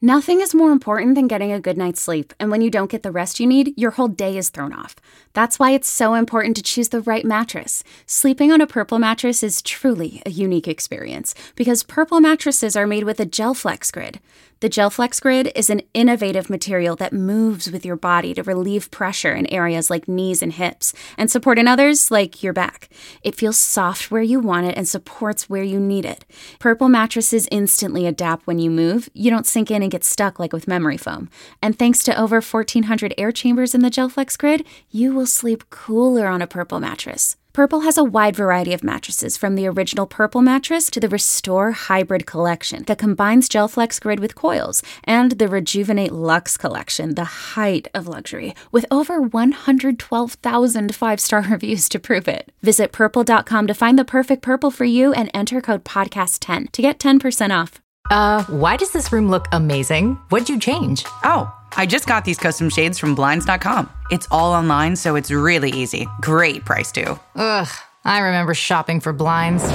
Nothing is more important than getting a good night's sleep, and when you don't get the rest you need, your whole day is thrown off. That's why it's so important to choose the right mattress. Sleeping on a Purple mattress is truly a unique experience, because Purple mattresses are made with a GelFlex Grid. The GelFlex Grid is an innovative material that moves with your body to relieve pressure in areas like knees and hips, and support in others like your back. It feels soft where you want it and supports where you need it. Purple mattresses instantly adapt when you move. You don't sink in and get stuck like with memory foam. And thanks to over 1,400 air chambers in the GelFlex Grid, you will sleep cooler on a Purple mattress. Purple has a wide variety of mattresses, from the original Purple mattress to the Restore Hybrid collection that combines GelFlex Grid with coils, and the Rejuvenate Luxe collection, the height of luxury, with over 112,000 five-star reviews to prove it. Visit Purple.com to find the perfect Purple for you and enter code PODCAST10 to get 10% off. Why does this room look amazing? What'd you change? Oh, I just got these custom shades from Blinds.com. It's all online, so it's really easy. Great price, too. Ugh, I remember shopping for blinds.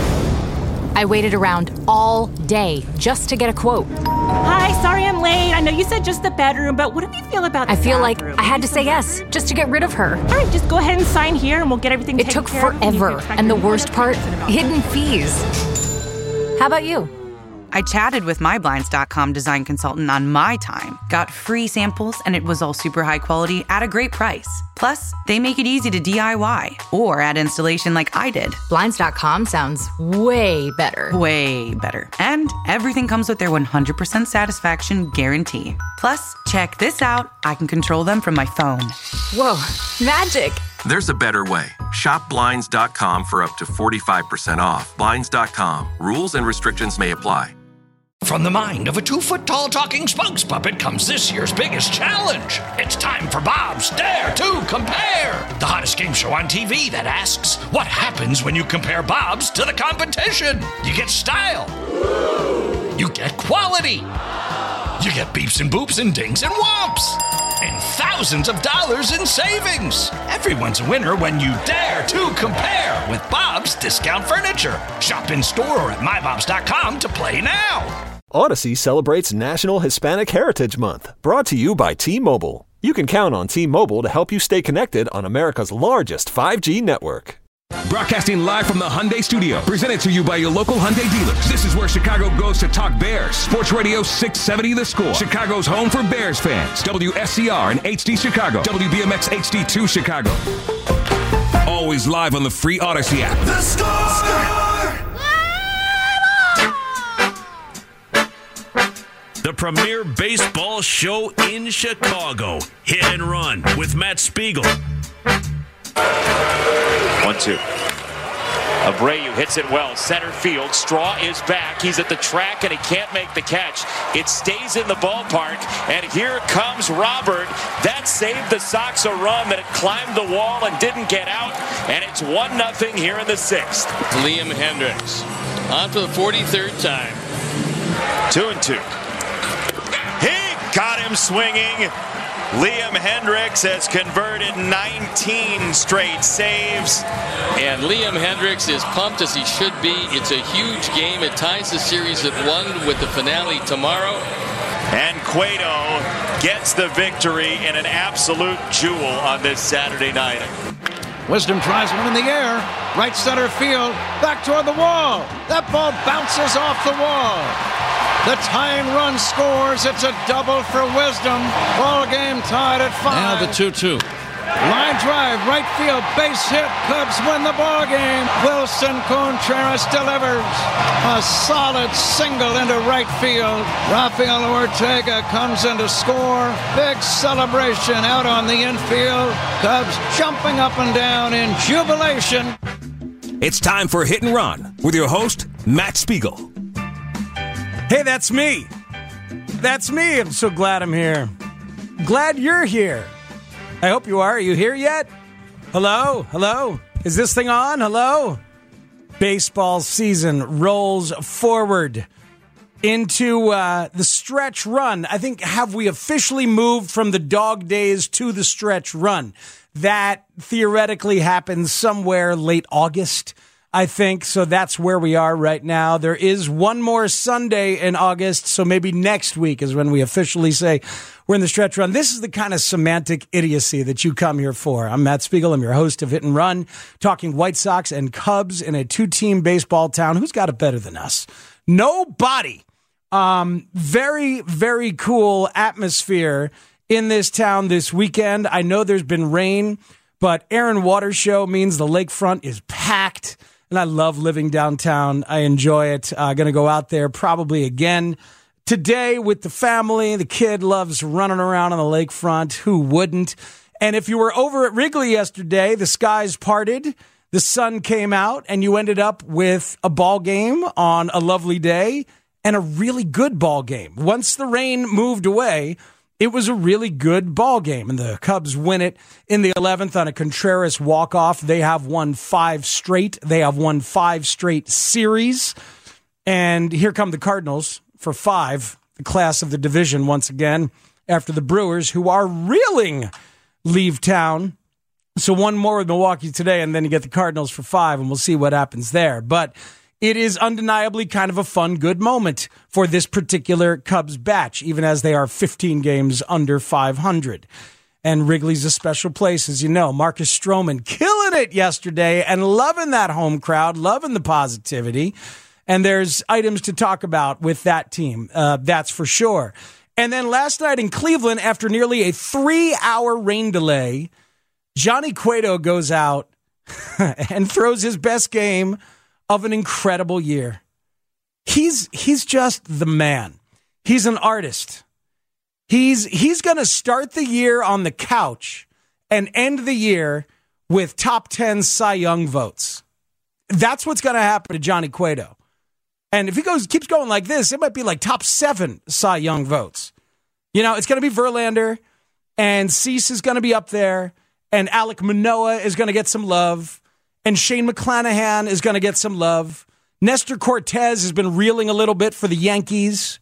I waited around all day just to get a quote. Hi, sorry I'm late. I know you said just the bedroom, but what do you feel about the I feel bathroom? like I had to say yes just to get rid of her. All right, just go ahead and sign here and we'll get everything taken care of. It took forever, and the worst part, hidden fees. How about you? I chatted with my Blinds.com design consultant on my time, got free samples, and it was all super high quality at a great price. Plus, they make it easy to DIY or add installation like I did. Blinds.com sounds way better. Way better. And everything comes with their 100% satisfaction guarantee. Plus, check this out. I can control them from my phone. Whoa, magic. There's a better way. Shop Blinds.com for up to 45% off. Blinds.com. Rules and restrictions may apply. From the mind of a 2-foot-tall talking spokes puppet comes this year's biggest challenge. It's time for Bob's Dare to Compare, the hottest game show on TV that asks, what happens when you compare Bob's to the competition? You get style. You get quality. You get beeps and boops and dings and whomps. And thousands of dollars in savings. Everyone's a winner when you dare to compare with Bob's Discount Furniture. Shop in store or at mybobs.com to play now. Odyssey celebrates National Hispanic Heritage Month, brought to you by T-Mobile. You can count on T-Mobile to help you stay connected on America's largest 5G network. Broadcasting live from the Hyundai Studio, presented to you by your local Hyundai dealers. This is where Chicago goes to talk Bears. Sports Radio 670 The Score. Chicago's home for Bears fans. WSCR and HD Chicago. WBMX HD2 Chicago. Always live on the free Odyssey app. The Score! The premier baseball show in Chicago. Hit and Run with Matt Spiegel. 1-2. Abreu hits it well. Center field. Straw is back. He's at the track and he can't make the catch. It stays in the ballpark. And here comes Robert. That saved the Sox a run that had climbed the wall and didn't get out. And it's 1-0 here in the 6th. Liam Hendricks on for the 43rd time. 2-2. He got him swinging. Liam Hendricks has converted 19 straight saves. And Liam Hendricks is pumped as he should be. It's a huge game. It ties the series at 1 with the finale tomorrow. And Cueto gets the victory in an absolute jewel on this Saturday night. Wisdom tries one in the air. Right center field. Back toward the wall. That ball bounces off the wall. The tying run scores. It's a double for Wisdom. Ball game tied at 5. Now the 2-2. Line drive, right field, base hit. Cubs win the ball game. Wilson Contreras delivers a solid single into right field. Rafael Ortega comes in to score. Big celebration out on the infield. Cubs jumping up and down in jubilation. It's time for Hit and Run with your host, Matt Spiegel. Hey, that's me. That's me. I'm so glad I'm here. Glad you're here. I hope you are. Are you here yet? Hello? Hello? Is this thing on? Hello? Baseball season rolls forward into the stretch run. I think, have we officially moved from the dog days to the stretch run? That theoretically happens somewhere late August. I think. So that's where we are right now. There is one more Sunday in August, so maybe next week is when we officially say we're in the stretch run. This is the kind of semantic idiocy that you come here for. I'm Matt Spiegel. I'm your host of Hit and Run, talking White Sox and Cubs in a two-team baseball town. Who's got it better than us? Nobody. Very, very cool atmosphere in this town this weekend. I know there's been rain, but Aaron Waters Show means the lakefront is packed. And I love living downtown. I enjoy it. Going to go out there probably again today with the family. The kid loves running around on the lakefront. Who wouldn't? And if you were over at Wrigley yesterday, the skies parted, the sun came out, and you ended up with a ball game on a lovely day and a really good ball game. Once the rain moved away, it was a really good ball game, and the Cubs win it in the 11th on a Contreras walk-off. They have won 5 straight. They have won 5 straight series. And here come the Cardinals for 5, the class of the division once again, after the Brewers, who are reeling, leave town. So one more with Milwaukee today, and then you get the Cardinals for 5, and we'll see what happens there. But it is undeniably kind of a fun, good moment for this particular Cubs batch, even as they are 15 games under 500. And Wrigley's a special place, as you know. Marcus Stroman killing it yesterday and loving that home crowd, loving the positivity. And there's items to talk about with that team, that's for sure. And then last night in Cleveland, after nearly a 3-hour rain delay, Johnny Cueto goes out and throws his best game of an incredible year. He's just the man. He's an artist. He's going to start the year on the couch and end the year with top 10 Cy Young votes. That's what's going to happen to Johnny Cueto. And if he keeps going like this, it might be like top 7 Cy Young votes. You know, it's going to be Verlander, and Cease is going to be up there, and Alek Manoah is going to get some love, and Shane McClanahan is going to get some love. Nestor Cortez has been reeling a little bit for the Yankees.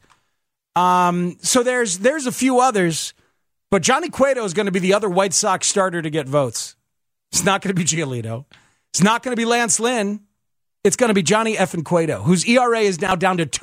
So there's a few others, but Johnny Cueto is going to be the other White Sox starter to get votes. It's not going to be Giolito. It's not going to be Lance Lynn. It's going to be Johnny effing Cueto, whose ERA is now down to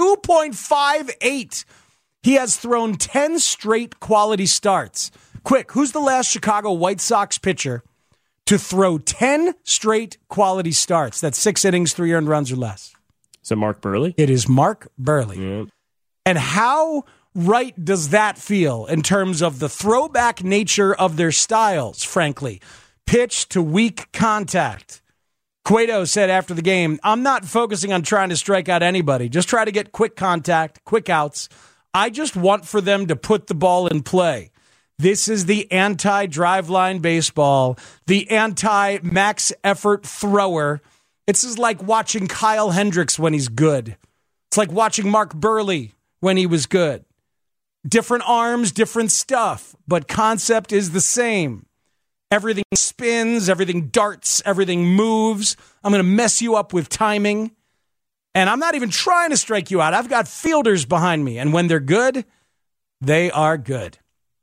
2.58. He has thrown 10 straight quality starts. Quick, who's the last Chicago White Sox pitcher to throw 10 straight quality starts? That's 6 innings, 3 earned runs or less. Is it Mark Burley? It is Mark Burley. Yeah. And how right does that feel in terms of the throwback nature of their styles, frankly? Pitch to weak contact. Cueto said after the game, I'm not focusing on trying to strike out anybody. Just try to get quick contact, quick outs. I just want for them to put the ball in play. This is the anti-driveline baseball, the anti-max effort thrower. It's just like watching Kyle Hendricks when he's good. It's like watching Mark Burley when he was good. Different arms, different stuff, but concept is the same. Everything spins, everything darts, everything moves. I'm going to mess you up with timing. And I'm not even trying to strike you out. I've got fielders behind me. And when they're good, they are good.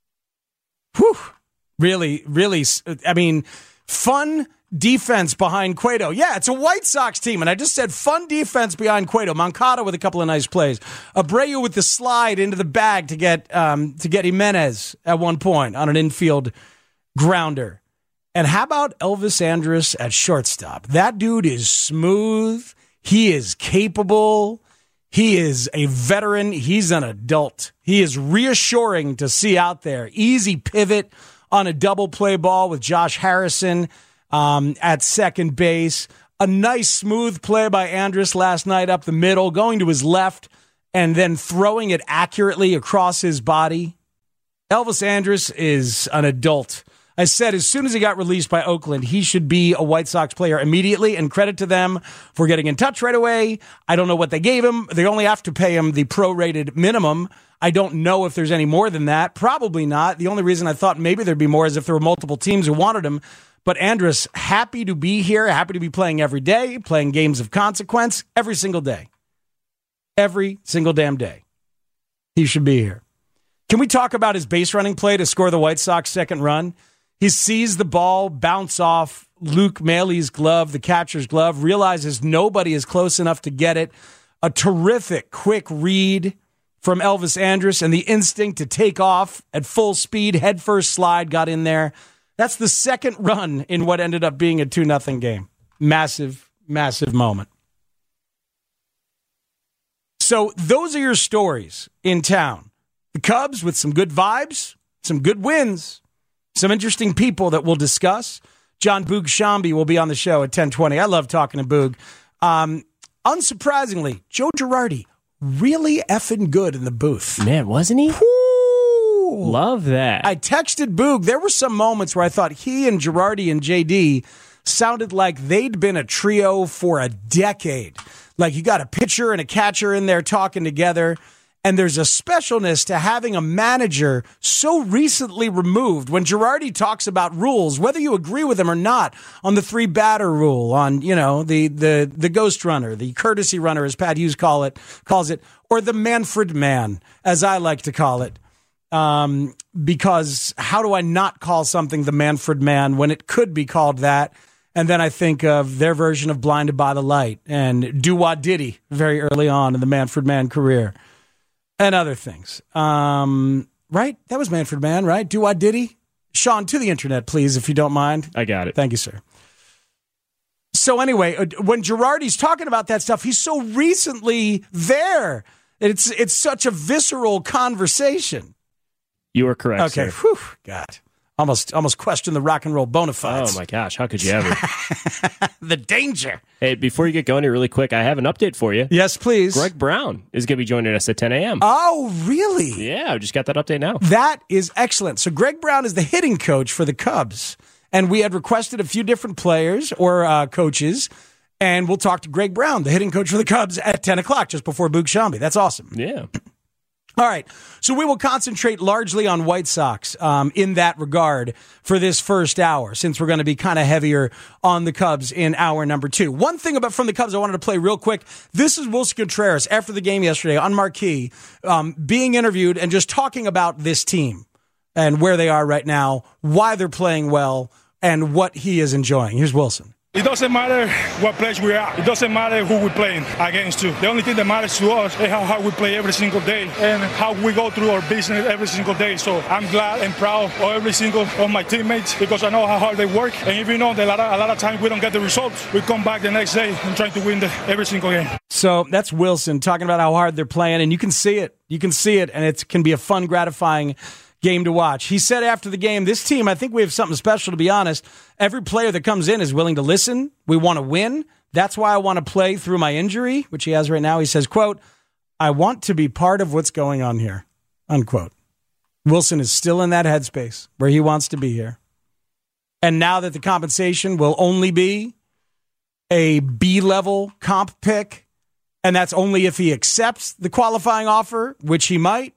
Whew. Really, really, I mean, fun defense behind Cueto. Yeah, it's a White Sox team. And I just said fun defense behind Cueto. Moncada with a couple of nice plays. Abreu with the slide into the bag to get Jimenez at one point on an infield grounder. And how about Elvis Andrus at shortstop? That dude is smooth. He is capable. He is a veteran. He's an adult. He is reassuring to see out there. Easy pivot on a double play ball with Josh Harrison at second base. A nice smooth play by Andrus last night up the middle, going to his left and then throwing it accurately across his body. Elvis Andrus is an adult. I said as soon as he got released by Oakland, he should be a White Sox player immediately, and credit to them for getting in touch right away. I don't know what they gave him. They only have to pay him the prorated minimum. I don't know if there's any more than that. Probably not. The only reason I thought maybe there'd be more is if there were multiple teams who wanted him. But Andrus, happy to be here, happy to be playing every day, playing games of consequence every single day. Every single damn day. He should be here. Can we talk about his base running play to score the White Sox second run? He sees the ball bounce off Luke Maley's glove, the catcher's glove, realizes nobody is close enough to get it. A terrific quick read from Elvis Andrus, and the instinct to take off at full speed, headfirst slide got in there. That's the second run in what ended up being a 2-0 game. Massive, massive moment. So those are your stories in town. The Cubs with some good vibes, some good wins, some interesting people that we'll discuss. John Boog Sciambi will be on the show at 10:20. I love talking to Boog. Unsurprisingly, Joe Girardi, really effing good in the booth. Man, wasn't he? Woo! Love that. I texted Boog. There were some moments where I thought he and Girardi and JD sounded like they'd been a trio for a decade. Like you got a pitcher and a catcher in there talking together. And there's a specialness to having a manager so recently removed. When Girardi talks about rules, whether you agree with him or not, on the 3-batter rule, on the ghost runner, the courtesy runner, as Pat Hughes calls it, or the Manfred Man, as I like to call it. Because how do I not call something the Manfred Man when it could be called that? And then I think of their version of Blinded by the Light and Do-Wah Diddy very early on in the Manfred Man career. And other things. Right? That was Manfred Man, right? Do-Wah Diddy? Sean, to the internet, please, if you don't mind. I got it. Thank you, sir. So anyway, when Girardi's talking about that stuff, he's so recently there. It's such a visceral conversation. You are correct, okay. Sir. Whew, God. Almost question the rock and roll bona fides. Oh, my gosh. How could you ever? The danger. Hey, before you get going here really quick, I have an update for you. Yes, please. Greg Brown is going to be joining us at 10 a.m. Oh, really? Yeah, I just got that update now. That is excellent. So Greg Brown is the hitting coach for the Cubs. And we had requested a few different players or coaches. And we'll talk to Greg Brown, the hitting coach for the Cubs, at 10 o'clock, just before Boog Sciambi. That's awesome. Yeah. All right, so we will concentrate largely on White Sox in that regard for this first hour, since we're going to be kind of heavier on the Cubs in hour number 2. One thing about from the Cubs I wanted to play real quick. This is Wilson Contreras after the game yesterday on Marquee, being interviewed and just talking about this team and where they are right now, why they're playing well, and what he is enjoying. Here's Wilson. It doesn't matter what place we are. It doesn't matter who we're playing against. The only thing that matters to us is how hard we play every single day and how we go through our business every single day. So I'm glad and proud of every single of my teammates because I know how hard they work. And even though that a lot of times we don't get the results, we come back the next day and try to win every single game. So that's Wilson talking about how hard they're playing, and you can see it. You can see it, and it can be a fun, gratifying game to watch. He said after the game, this team, I think we have something special, to be honest. Every player that comes in is willing to listen. We want to win. That's why I want to play through my injury, which he has right now. He says, quote, I want to be part of what's going on here, unquote. Wilson is still in that headspace where he wants to be here. And now that the compensation will only be a B-level comp pick, and that's only if he accepts the qualifying offer, which he might,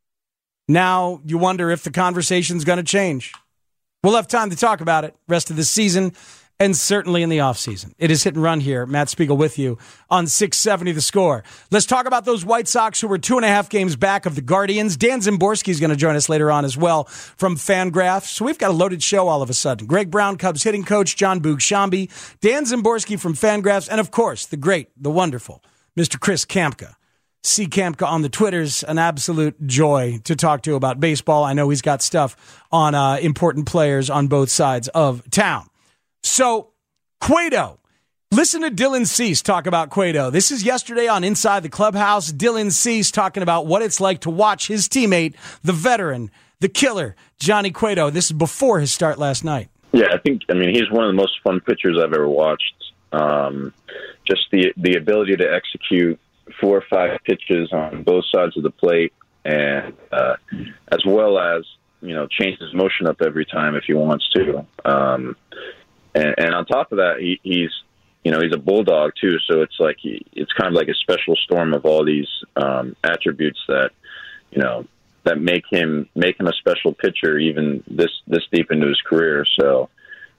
now you wonder if the conversation's going to change. We'll have time to talk about it rest of the season and certainly in the offseason. It is Hit and Run here. Matt Spiegel with you on 670 The Score. Let's talk about those White Sox who were 2.5 games back of the Guardians. Dan Szymborski is going to join us later on as well from Fangraphs. So we've got a loaded show all of a sudden. Greg Brown, Cubs hitting coach, John Boog Sciambi, Dan Szymborski from Fangraphs, and of course, the great, the wonderful Mr. Chris Kamka. See Kamka on the Twitters, an absolute joy to talk to about baseball. I know he's got stuff on important players on both sides of town. So, Cueto. Listen to Dylan Cease talk about Cueto. This is yesterday on Inside the Clubhouse. Dylan Cease talking about what it's like to watch his teammate, the veteran, the killer, Johnny Cueto. This is before his start last night. Yeah, I mean, he's one of the most fun pitchers I've ever watched. Just the ability to execute 4 or 5 pitches on both sides of the plate, and as well as, change his motion up every time if he wants to. And on top of that, he's a bulldog too. So it's like it's kind of like a special storm of all these attributes that that make him a special pitcher even this deep into his career. So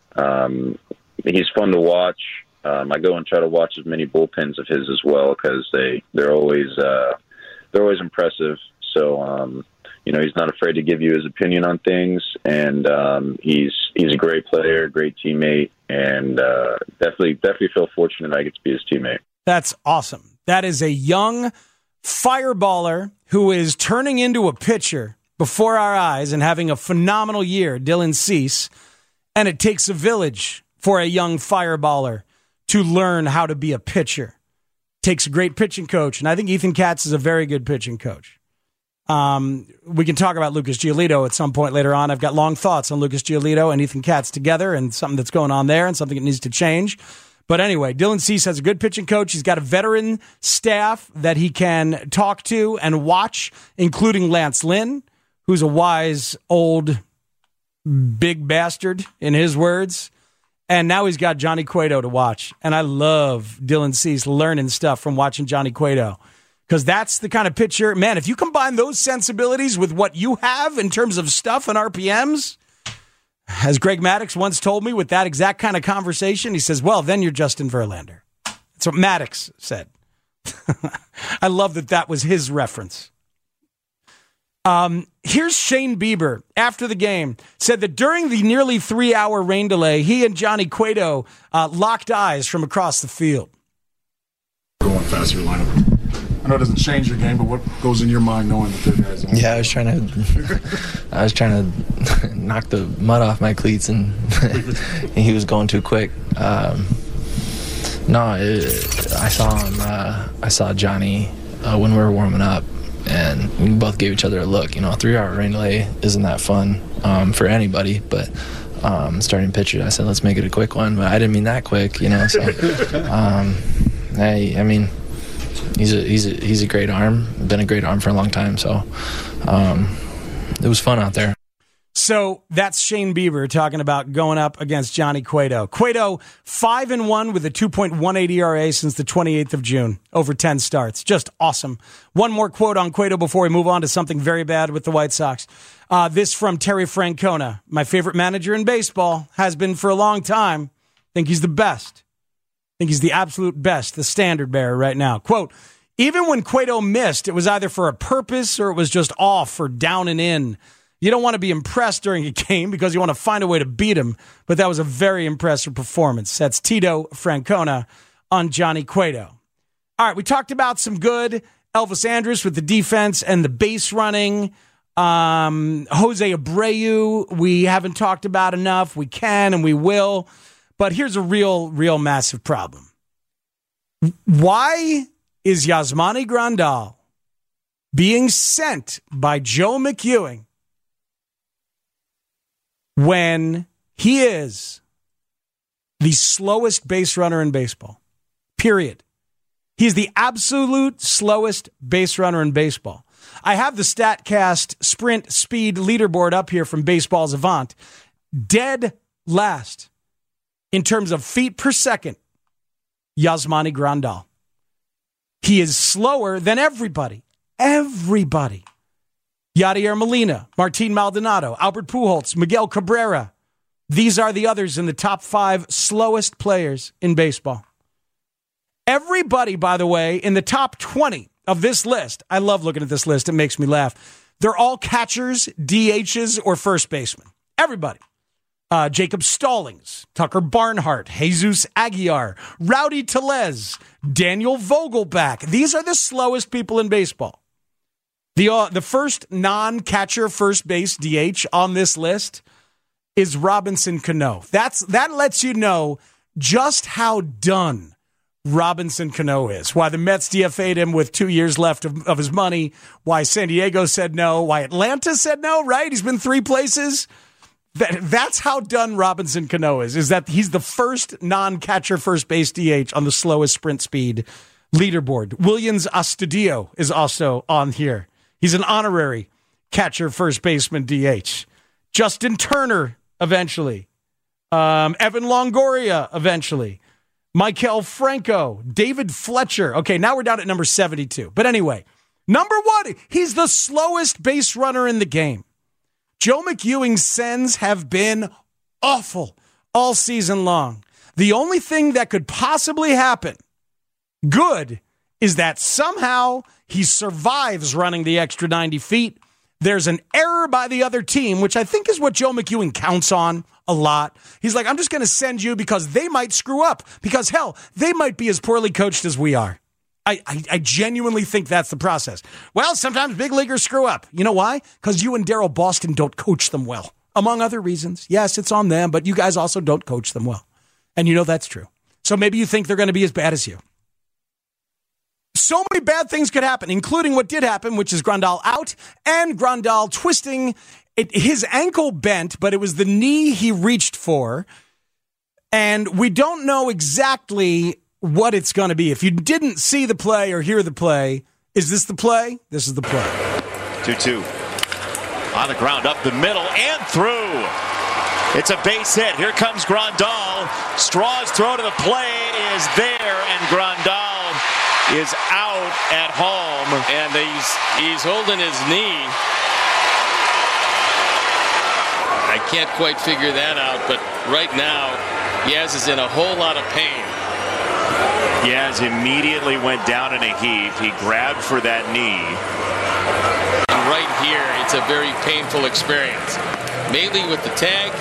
he's fun to watch. I go and try to watch as many bullpens of his as well because they're always impressive. So he's not afraid to give you his opinion on things, and he's a great player, great teammate, and definitely feel fortunate I get to be his teammate. That's awesome. That is a young fireballer who is turning into a pitcher before our eyes and having a phenomenal year, Dylan Cease. And it takes a village for a young fireballer to learn how to be a pitcher. Takes a great pitching coach, and I think Ethan Katz is a very good pitching coach. We can talk about Lucas Giolito at some point later on. I've got long thoughts on Lucas Giolito and Ethan Katz together and something that's going on there and something that needs to change. But anyway, Dylan Cease has a good pitching coach. He's got a veteran staff that he can talk to and watch, including Lance Lynn, who's a wise, old, big bastard, in his words. And now he's got Johnny Cueto to watch. And I love Dylan Cease learning stuff from watching Johnny Cueto. Because that's the kind of pitcher, man, if you combine those sensibilities with what you have in terms of stuff and RPMs, as Greg Maddux once told me with that exact kind of conversation, he says, well, then you're Justin Verlander. That's what Maddux said. I love that was his reference. Here's Shane Bieber after the game, said that during the nearly 3-hour rain delay, he and Johnny Cueto locked eyes from across the field. Going faster lineup. I know it doesn't change your game, but what goes in your mind knowing that there guys on? Yeah, I was trying to knock the mud off my cleats, and he was going too quick. I saw him. I saw Johnny when we were warming up, and we both gave each other a look. A 3-hour rain delay isn't that fun for anybody, but starting pitcher, I said, let's make it a quick one, but I didn't mean that quick, So, hey, I mean, he's a great arm, been a great arm for a long time, so it was fun out there. So that's Shane Bieber talking about going up against Johnny Cueto. Cueto 5-1 with a 2.18 ERA since the 28th of June, over 10 starts. Just awesome. One more quote on Cueto before we move on to something very bad with the White Sox. This from Terry Francona, my favorite manager in baseball, has been for a long time. Think he's the best. Think he's the absolute best, the standard bearer right now. Quote, even when Cueto missed, it was either for a purpose or it was just off or down and in. You don't want to be impressed during a game because you want to find a way to beat him, but that was a very impressive performance. That's Tito Francona on Johnny Cueto. All right, we talked about some good Elvis Andrus with the defense and the base running. Jose Abreu, we haven't talked about enough. We can and we will. But here's a real massive problem. Why is Yasmani Grandal being sent by Joe McEwing when he is the slowest base runner in baseball? Period. He's the absolute slowest base runner in baseball. I have the StatCast sprint speed leaderboard up here from Baseball Savant. Dead last in terms of feet per second, Yasmani Grandal. He is slower than everybody. Everybody. Yadier Molina, Martin Maldonado, Albert Pujols, Miguel Cabrera. These are the others in the top 5 slowest players in baseball. Everybody, by the way, in the top 20 of this list, I love looking at this list. It makes me laugh. They're all catchers, DHs, or first basemen. Everybody. Jacob Stallings, Tucker Barnhart, Jesus Aguilar, Rowdy Tellez, Daniel Vogelback. These are the slowest people in baseball. The first non-catcher first base DH on this list is Robinson Cano. That lets you know just how done Robinson Cano is. Why the Mets DFA'd him with 2 years left of his money. Why San Diego said no. Why Atlanta said no, right? He's been 3 places. That's how done Robinson Cano is that he's the first non-catcher first base DH on the slowest sprint speed leaderboard. Williams Astudillo is also on here. He's an honorary catcher first baseman DH. Justin Turner eventually. Evan Longoria eventually. Maikel Franco. David Fletcher. Okay, now we're down at number 72. But anyway, number 1, he's the slowest base runner in the game. Joe McEwing's sends have been awful all season long. The only thing that could possibly happen good is that somehow he survives running the extra 90 feet. there's an error by the other team, which I think is what Joe McEwing counts on a lot. He's like, I'm just going to send you because they might screw up. Because, hell, they might be as poorly coached as we are. I genuinely think that's the process. Well, sometimes big leaguers screw up. You know why? Because you and Daryl Boston don't coach them well. Among other reasons. Yes, it's on them, but you guys also don't coach them well. And you know that's true. So maybe you think they're going to be as bad as you. So many bad things could happen, including what did happen, which is Grandal out and Grandal twisting his ankle bent, but it was the knee he reached for. And we don't know exactly what it's going to be. If you didn't see the play or hear the play, is this the play? This is the play. 2-2. On the ground, up the middle, and through. It's a base hit. Here comes Grandal. Straw's throw to the play is there, and Grandal is out at home. And he's holding his knee. I can't quite figure that out, but right now, Yaz is in a whole lot of pain. Yaz immediately went down in a heap. He grabbed for that knee. And right here, it's a very painful experience. Mainly with the tag.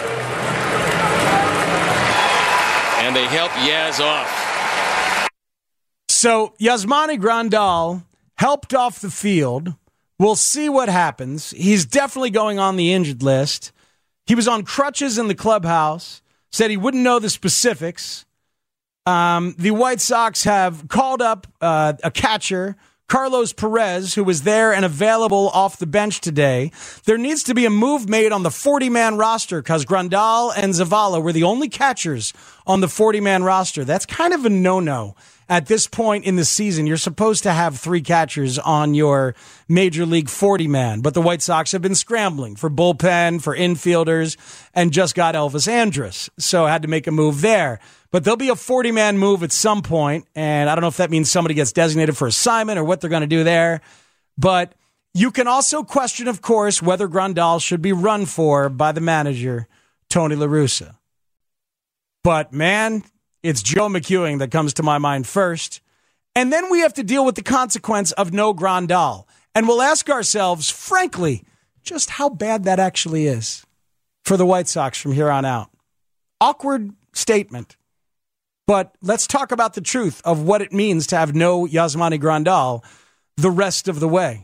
And they help Yaz off. So Yasmani Grandal helped off the field. We'll see what happens. He's definitely going on the injured list. He was on crutches in the clubhouse. Said he wouldn't know the specifics. The White Sox have called up a catcher, Carlos Perez, who was there and available off the bench today. There needs to be a move made on the 40-man roster because Grandal and Zavala were the only catchers on the 40-man roster. That's kind of a no-no at this point in the season. You're supposed to have 3 catchers on your Major League 40-man, but the White Sox have been scrambling for bullpen, for infielders, and just got Elvis Andrus, so had to make a move there. But there'll be a 40-man move at some point, and I don't know if that means somebody gets designated for assignment or what they're going to do there. But you can also question, of course, whether Grandal should be run for by the manager, Tony La Russa. But, man, it's Joe McEwing that comes to my mind first. And then we have to deal with the consequence of no Grandal. And we'll ask ourselves, frankly, just how bad that actually is for the White Sox from here on out. Awkward statement. But let's talk about the truth of what it means to have no Yasmani Grandal the rest of the way.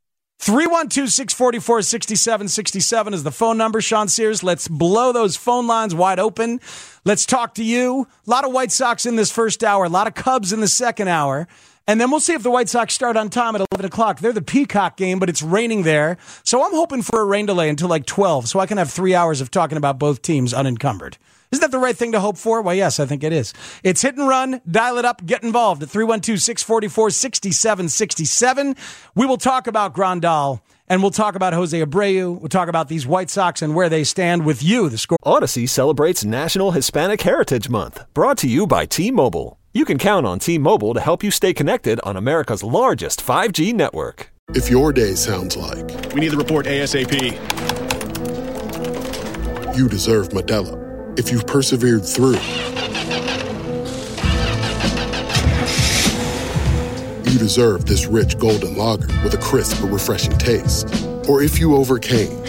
312-644-6767 is the phone number. Sean Sears, let's blow those phone lines wide open. Let's talk to you. A lot of White Sox in this first hour, a lot of Cubs in the second hour. And then we'll see if the White Sox start on time at 11 o'clock. They're the Peacock game, but it's raining there. So I'm hoping for a rain delay until like 12 so I can have 3 hours of talking about both teams unencumbered. Isn't that the right thing to hope for? Well, yes, I think it is. It's Hit and Run. Dial it up. Get involved at 312-644-6767. We will talk about Grandal, and we'll talk about Jose Abreu. We'll talk about these White Sox and where they stand with you, the score. Odyssey celebrates National Hispanic Heritage Month, brought to you by T-Mobile. You can count on T-Mobile to help you stay connected on America's largest 5G network. If your day sounds like, we need the report ASAP, you deserve Modelo. If you've persevered through, you deserve this rich golden lager with a crisp but refreshing taste. Or if you overcame, 2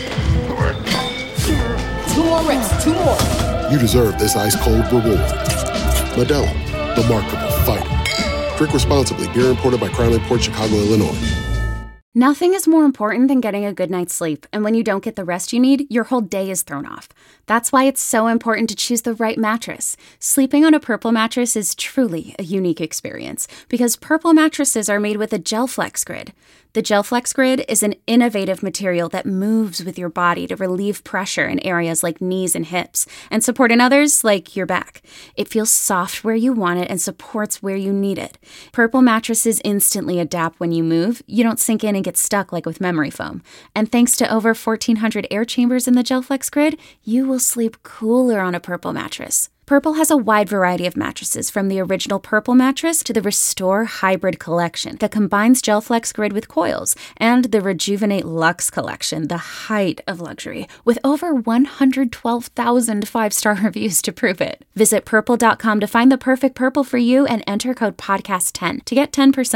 more reps, 2 more. You deserve this ice-cold reward. Modelo, the Remarkable Fighter. Drink responsibly. Beer imported by Crown Imports, Chicago, Illinois. Nothing is more important than getting a good night's sleep, and when you don't get the rest you need, your whole day is thrown off. That's why it's so important to choose the right mattress. Sleeping on a Purple mattress is truly a unique experience, because Purple mattresses are made with a GelFlex Grid. The GelFlex Grid is an innovative material that moves with your body to relieve pressure in areas like knees and hips, and support in others like your back. It feels soft where you want it and supports where you need it. Purple mattresses instantly adapt when you move. You don't sink in and get stuck like with memory foam. And thanks to over 1,400 air chambers in the GelFlex Grid, you will sleep cooler on a Purple mattress. Purple has a wide variety of mattresses, from the original Purple mattress to the Restore Hybrid collection that combines GelFlex Grid with coils, and the Rejuvenate Luxe collection, the height of luxury, with over 112,000 5-star reviews to prove it. Visit Purple.com to find the perfect Purple for you and enter code PODCAST10 to get 10% off.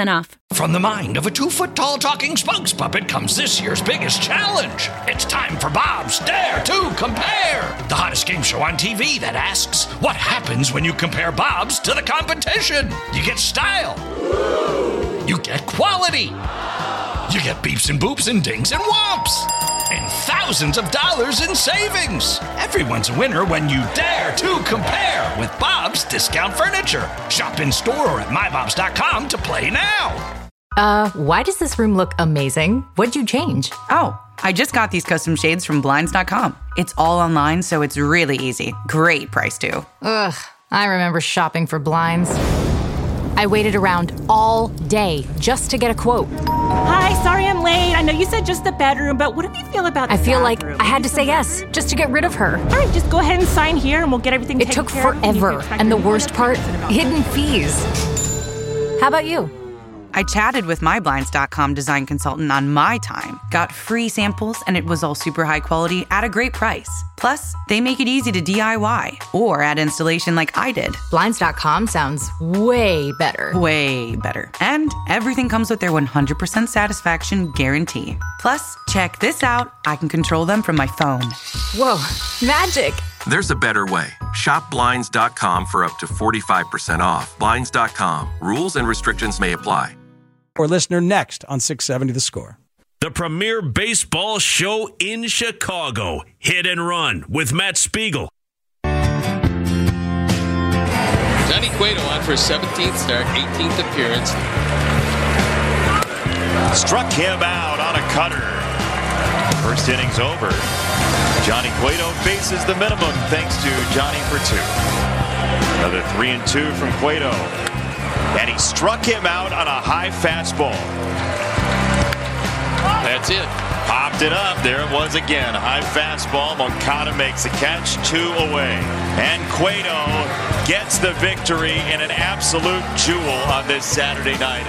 From the mind of a 2-foot-tall talking spokes puppet comes this year's biggest challenge. It's time for Bob's Dare to Compare, the hottest game show on TV that asks, what happens when you compare Bob's to the competition? You get style. You get quality. You get beeps and boops and dings and whomps. And thousands of dollars in savings. Everyone's a winner when you dare to compare with Bob's Discount Furniture. Shop in store or at mybobs.com to play now. Why does this room look amazing? What'd you change? Oh, I just got these custom shades from Blinds.com. It's all online, so it's really easy. Great price, too. Ugh, I remember shopping for blinds. I waited around all day just to get a quote. Hi, sorry I'm late. I know you said just the bedroom, but what do you feel about the I feel like bathroom? I had to say yes just to get rid of her. All right, just go ahead and sign here and we'll get everything taken care of. It took forever, and the worst part, hidden fees. How about you? I chatted with my Blinds.com design consultant on my time, got free samples, and it was all super high quality at a great price. Plus, they make it easy to DIY or add installation like I did. Blinds.com sounds way better. Way better. And everything comes with their 100% satisfaction guarantee. Plus, check this out. I can control them from my phone. Whoa, magic. There's a better way. Shop Blinds.com for up to 45% off. Blinds.com. Rules and restrictions may apply. Or listener next on 670 The Score. The premier baseball show in Chicago. Hit and Run with Matt Spiegel. Johnny Cueto on for his 17th start, 18th appearance. Struck him out on a cutter. First inning's over. Johnny Cueto faces the minimum thanks to Johnny for two. Another 3-2 from Cueto. And he struck him out on a high fastball. That's it. Popped it up. There it was again. High fastball. Moncada makes a catch. 2 away. And Cueto gets the victory in an absolute jewel on this Saturday night.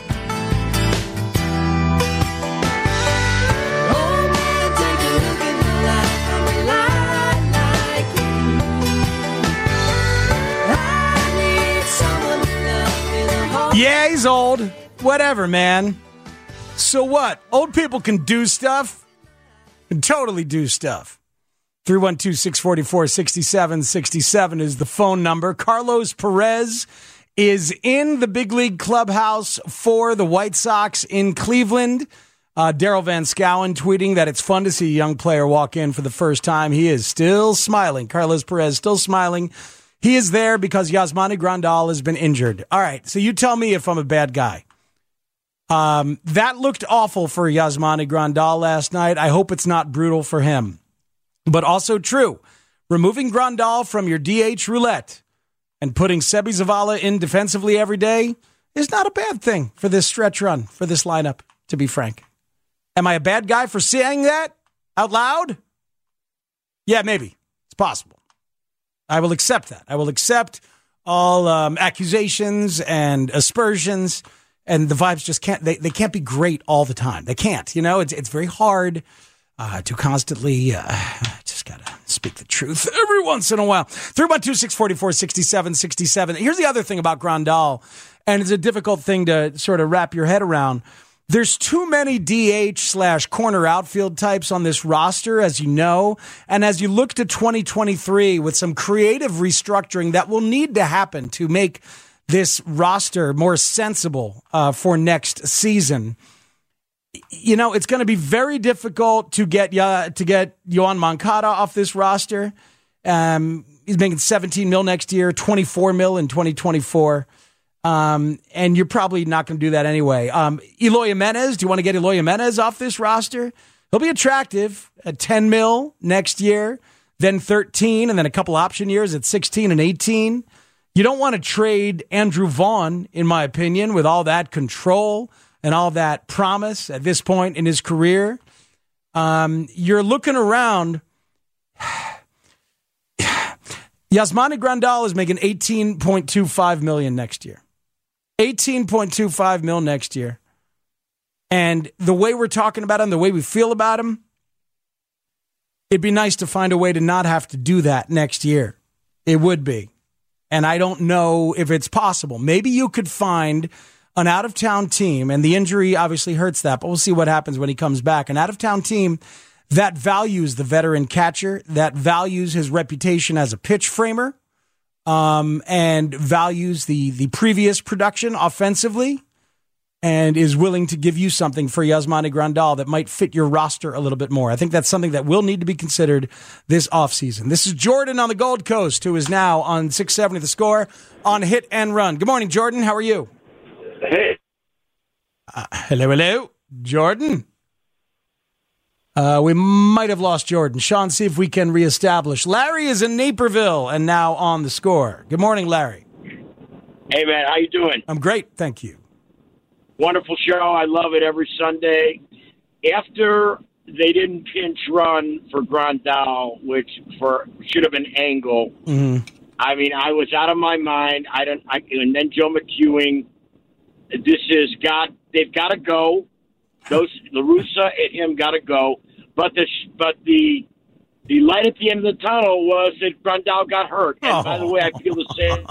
Yeah, he's old. Whatever, man. So what? Old people can do stuff. Can totally do stuff. 312-644-6767 is the phone number. Carlos Perez is in the big league clubhouse for the White Sox in Cleveland. Daryl Van Schouwen tweeting that it's fun to see a young player walk in for the first time. He is still smiling. Carlos Perez still smiling. He is there because Yasmani Grandal has been injured. All right, so you tell me if I'm a bad guy. That looked awful for Yasmani Grandal last night. I hope it's not brutal for him. But also true, removing Grandal from your DH roulette and putting Sebi Zavala in defensively every day is not a bad thing for this stretch run, for this lineup, to be frank. Am I a bad guy for saying that out loud? Yeah, maybe. It's possible. I will accept that. I will accept all accusations and aspersions, and the vibes just can't, they can't be great all the time. They can't, you know, it's very hard to constantly, just got to speak the truth every once in a while. 312-644-6767. Here's the other thing about Grandal, and it's a difficult thing to sort of wrap your head around. There's too many DH/corner outfield types on this roster, as you know. And as you look to 2023 with some creative restructuring that will need to happen to make this roster more sensible for next season, you know, it's going to be very difficult to get Yoan Moncada off this roster. He's making $17 million next year, $24 million in 2024. And you're probably not going to do that anyway. Eloy Jimenez, do you want to get Eloy Jimenez off this roster? He'll be attractive at $10 million next year, then 13, and then a couple option years at 16 and 18. You don't want to trade Andrew Vaughn, in my opinion, with all that control and all that promise at this point in his career. You're looking around. Yasmani Grandal is making $18.25 million next year. $18.25 million next year. And the way we're talking about him, the way we feel about him, it'd be nice to find a way to not have to do that next year. It would be. And I don't know if it's possible. Maybe you could find an out-of-town team, and the injury obviously hurts that, but we'll see what happens when he comes back. An out-of-town team that values the veteran catcher, that values his reputation as a pitch framer, and values the previous production offensively, and is willing to give you something for Yasmani Grandal that might fit your roster a little bit more. I think that's something that will need to be considered this offseason. This is Jordan on the Gold Coast, who is now on 670 The Score on Hit and Run. Good morning, Jordan. How are you? Hey. Hello. Jordan? We might have lost Jordan. Sean, see if we can reestablish. Larry is in Naperville and now on The Score. Good morning, Larry. Hey, man. How you doing? I'm great. Thank you. Wonderful show. I love it every Sunday. After they didn't pinch run for Grandal, which should have been Engel. Mm-hmm. I mean, I was out of my mind. And then Joe McEwing. They've got to go. Those La Russa and him got to go. But the light at the end of the tunnel was that Grandal got hurt. And by the way, I feel the same.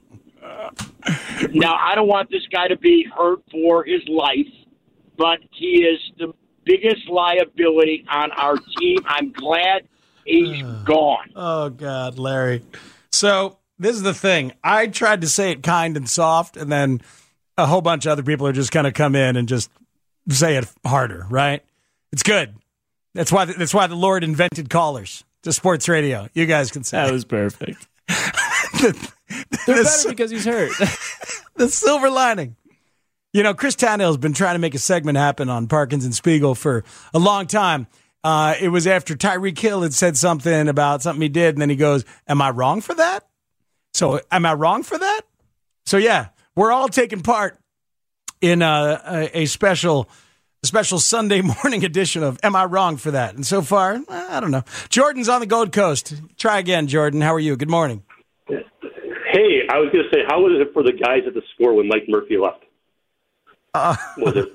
Now, I don't want this guy to be hurt for his life, but he is the biggest liability on our team. I'm glad he's gone. Oh, God, Larry. So this is the thing. I tried to say it kind and soft, and then a whole bunch of other people are just going to come in and just say it harder, right? It's good. That's why the Lord invented callers to sports radio. You guys can say that was perfect. They're better because he's hurt. The silver lining. You know, Chris Tannehill's been trying to make a segment happen on Parkins and Spiegel for a long time. It was after Tyreek Hill had said something about something he did, and then he goes, am I wrong for that? So, am I wrong for that? So, yeah, we're all taking part in a special Sunday morning edition of Am I Wrong for That? And so far, I don't know. Jordan's on the Gold Coast. Try again, Jordan. How are you? Good morning. Hey, I was going to say, how was it for the guys at the Score when Mike Murphy left? Was it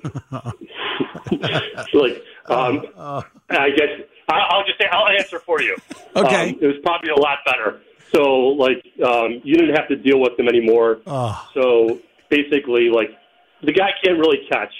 I guess I'll answer for you. Okay. It was probably a lot better. So, you didn't have to deal with him anymore. So, basically, the guy can't really catch.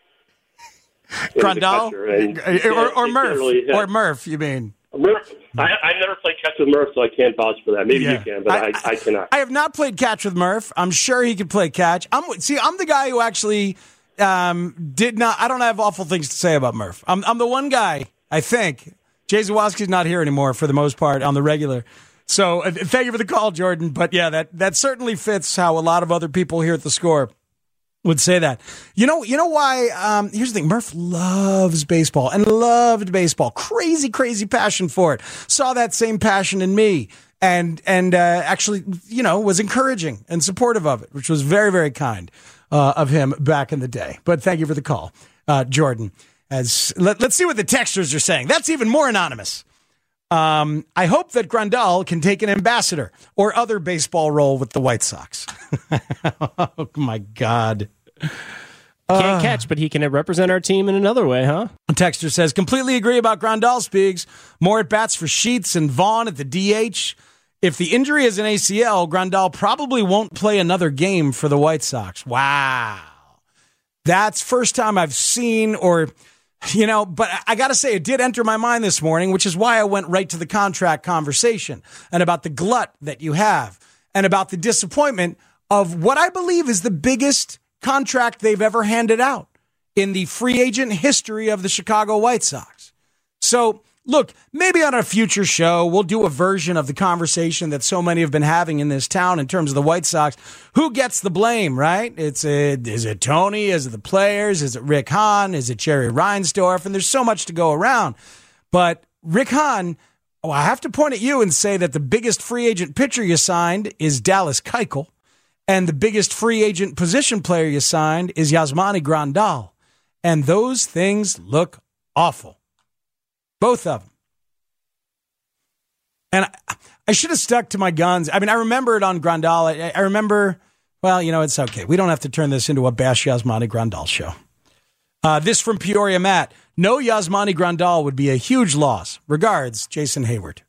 Grandal? Or Murph? Really or Murph, you mean? Murph. I've never played catch with Murph, so I can't vouch for that. Maybe you can, but I cannot. I have not played catch with Murph. I'm sure he could play catch. I'm the guy who actually did not. I don't have awful things to say about Murph. I'm the one guy, I think. Jay Zawoski's not here anymore for the most part on the regular. So thank you for the call, Jordan. But yeah, that certainly fits how a lot of other people here at the Score would say that. You know why? Here's the thing. Murph loves baseball and loved baseball. Crazy, crazy passion for it. Saw that same passion in me and actually, was encouraging and supportive of it, which was very, very kind of him back in the day. But thank you for the call, Jordan. Let's see what the texters are saying. That's even more anonymous. I hope that Grandal can take an ambassador or other baseball role with the White Sox. Oh, my God. Can't catch, but he can represent our team in another way, huh? A texter says, completely agree about Grandal, Speaks. More at-bats for Sheets and Vaughn at the DH. If the injury is an ACL, Grandal probably won't play another game for the White Sox. Wow. That's first time I've seen but I got to say, it did enter my mind this morning, which is why I went right to the contract conversation and about the glut that you have and about the disappointment of what I believe is the biggest contract they've ever handed out in the free agent history of the Chicago White Sox. So, look, maybe on a future show, we'll do a version of the conversation that so many have been having in this town in terms of the White Sox. Who gets the blame, right? Is it Tony? Is it the players? Is it Rick Hahn? Is it Jerry Reinsdorf? And there's so much to go around. But Rick Hahn, I have to point at you and say that the biggest free agent pitcher you signed is Dallas Keuchel. And the biggest free agent position player you signed is Yasmani Grandal. And those things look awful. Both of them. And I should have stuck to my guns. I mean, I remember it on Grandal. I remember, it's okay. We don't have to turn this into a Bash Yasmani Grandal show. This from Peoria, Matt. No Yasmani Grandal would be a huge loss. Regards, Jason Hayward.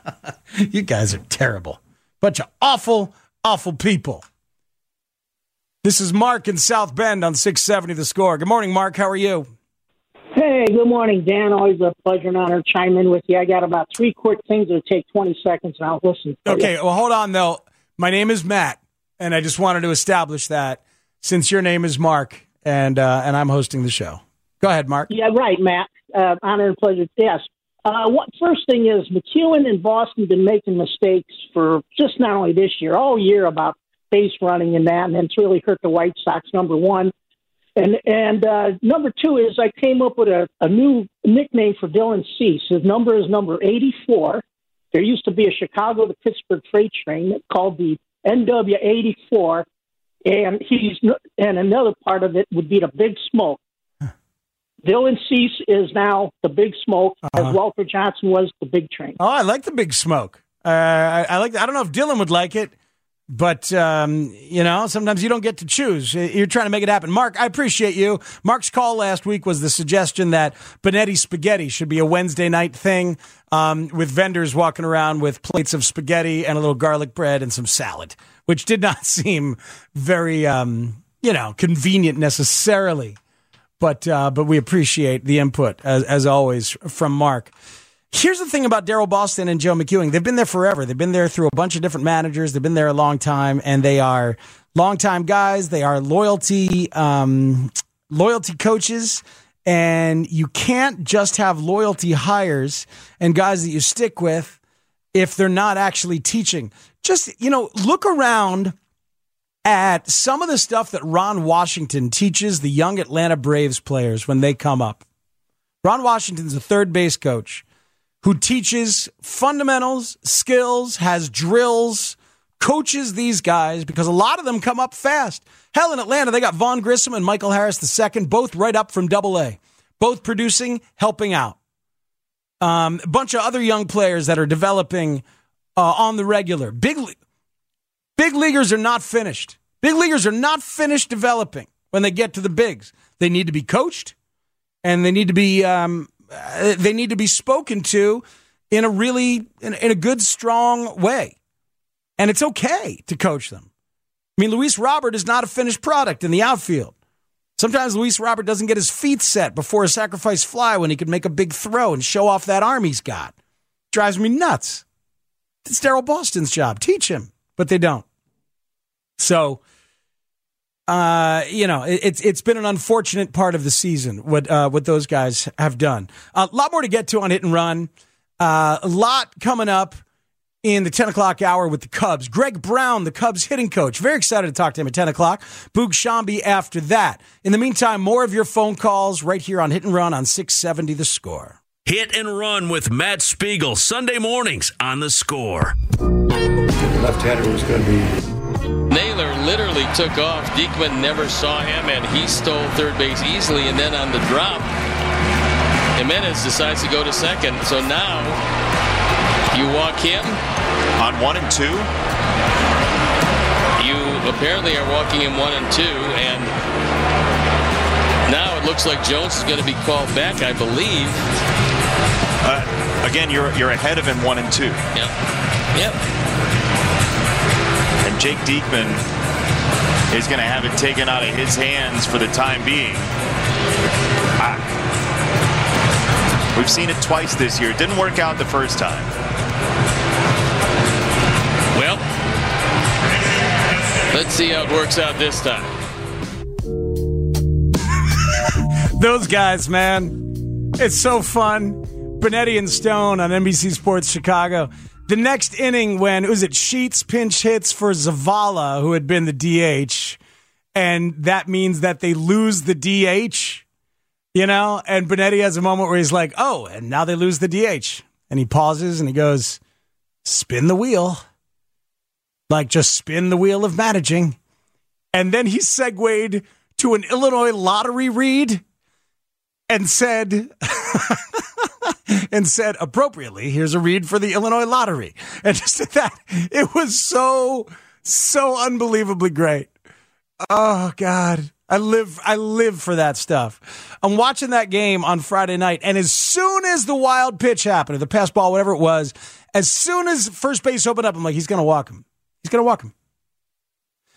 You guys are terrible. Bunch of awful, awful people. This is Mark in South Bend on 670 The Score. Good morning, Mark. How are you? Hey, good morning, Dan. Always a pleasure and honor to chime in with you. I got about 3 quick things that take 20 seconds, and I'll listen. Okay, well, hold on, though. My name is Matt, and I just wanted to establish that since your name is Mark, and I'm hosting the show. Go ahead, Mark. Yeah, right, Matt. Honor and pleasure. Yes. First thing is, McEwen and Boston been making mistakes for just not only this year, all year about base running and that, and it's really hurt the White Sox, number one. And number two is I came up with a new nickname for Dylan Cease. His number is number 84. There used to be a Chicago to Pittsburgh freight train called the NW84, and another part of it would be the Big Smoke. Dylan Cease is now the Big Smoke, as Walter Johnson was the Big Train. Oh, I like the Big Smoke. I like. I don't know if Dylan would like it. But, sometimes you don't get to choose. You're trying to make it happen. Mark, I appreciate you. Mark's call last week was the suggestion that Benetti Spaghetti should be a Wednesday night thing with vendors walking around with plates of spaghetti and a little garlic bread and some salad, which did not seem very, convenient necessarily. But we appreciate the input, as always, from Mark. Here's the thing about Darryl Boston and Joe McEwing. They've been there forever. They've been there through a bunch of different managers. They've been there a long time, and they are longtime guys. They are loyalty coaches, and you can't just have loyalty hires and guys that you stick with if they're not actually teaching. Just, look around at some of the stuff that Ron Washington teaches the young Atlanta Braves players when they come up. Ron Washington's a third base coach who teaches fundamentals, skills, has drills, coaches these guys because a lot of them come up fast. Hell, in Atlanta, they got Vaughn Grissom and Michael Harris II, both right up from AA, both producing, helping out. A bunch of other young players that are developing on the regular. Big leaguers are not finished. Big leaguers are not finished developing when they get to the bigs. They need to be coached, and they need to be spoken to in a good, strong way. And it's okay to coach them. I mean, Luis Robert is not a finished product in the outfield. Sometimes Luis Robert doesn't get his feet set before a sacrifice fly when he could make a big throw and show off that arm he's got. Drives me nuts. It's Darryl Boston's job. Teach him. But they don't. So, it's been an unfortunate part of the season, what those guys have done. A lot more to get to on Hit and Run. A lot coming up in the 10 o'clock hour with the Cubs. Greg Brown, the Cubs hitting coach. Very excited to talk to him at 10 o'clock. Boog Shambi after that. In the meantime, more of your phone calls right here on Hit and Run on 670 The Score. Hit and Run with Matt Spiegel, Sunday mornings on The Score. Left-hander was going to be... Naylor literally took off. Diekman never saw him, and he stole third base easily. And then on the drop, Jimenez decides to go to second. So now you walk him on 1 and 2. You apparently are walking him 1 and 2, and now it looks like Jones is going to be called back, I believe. Again, you're ahead of him 1 and 2. Yep. And Jake Diekman is going to have it taken out of his hands for the time being. We've seen it twice this year. It didn't work out the first time. Well, let's see how it works out this time. Those guys, man. It's so fun. Benetti and Stone on NBC Sports Chicago. The next inning when, Sheets pinch hits for Zavala, who had been the DH, and that means that they lose the DH, and Benetti has a moment where he's like, oh, and now they lose the DH. And he pauses and he goes, spin the wheel. Like, just spin the wheel of managing. And then he segued to an Illinois lottery read and said... and said, appropriately, here's a read for the Illinois lottery. And just at that, it was so unbelievably great. Oh, God. I live for that stuff. I'm watching that game on Friday night, and as soon as the wild pitch happened, or the pass ball, whatever it was, as soon as first base opened up, I'm like, he's going to walk him. He's going to walk him.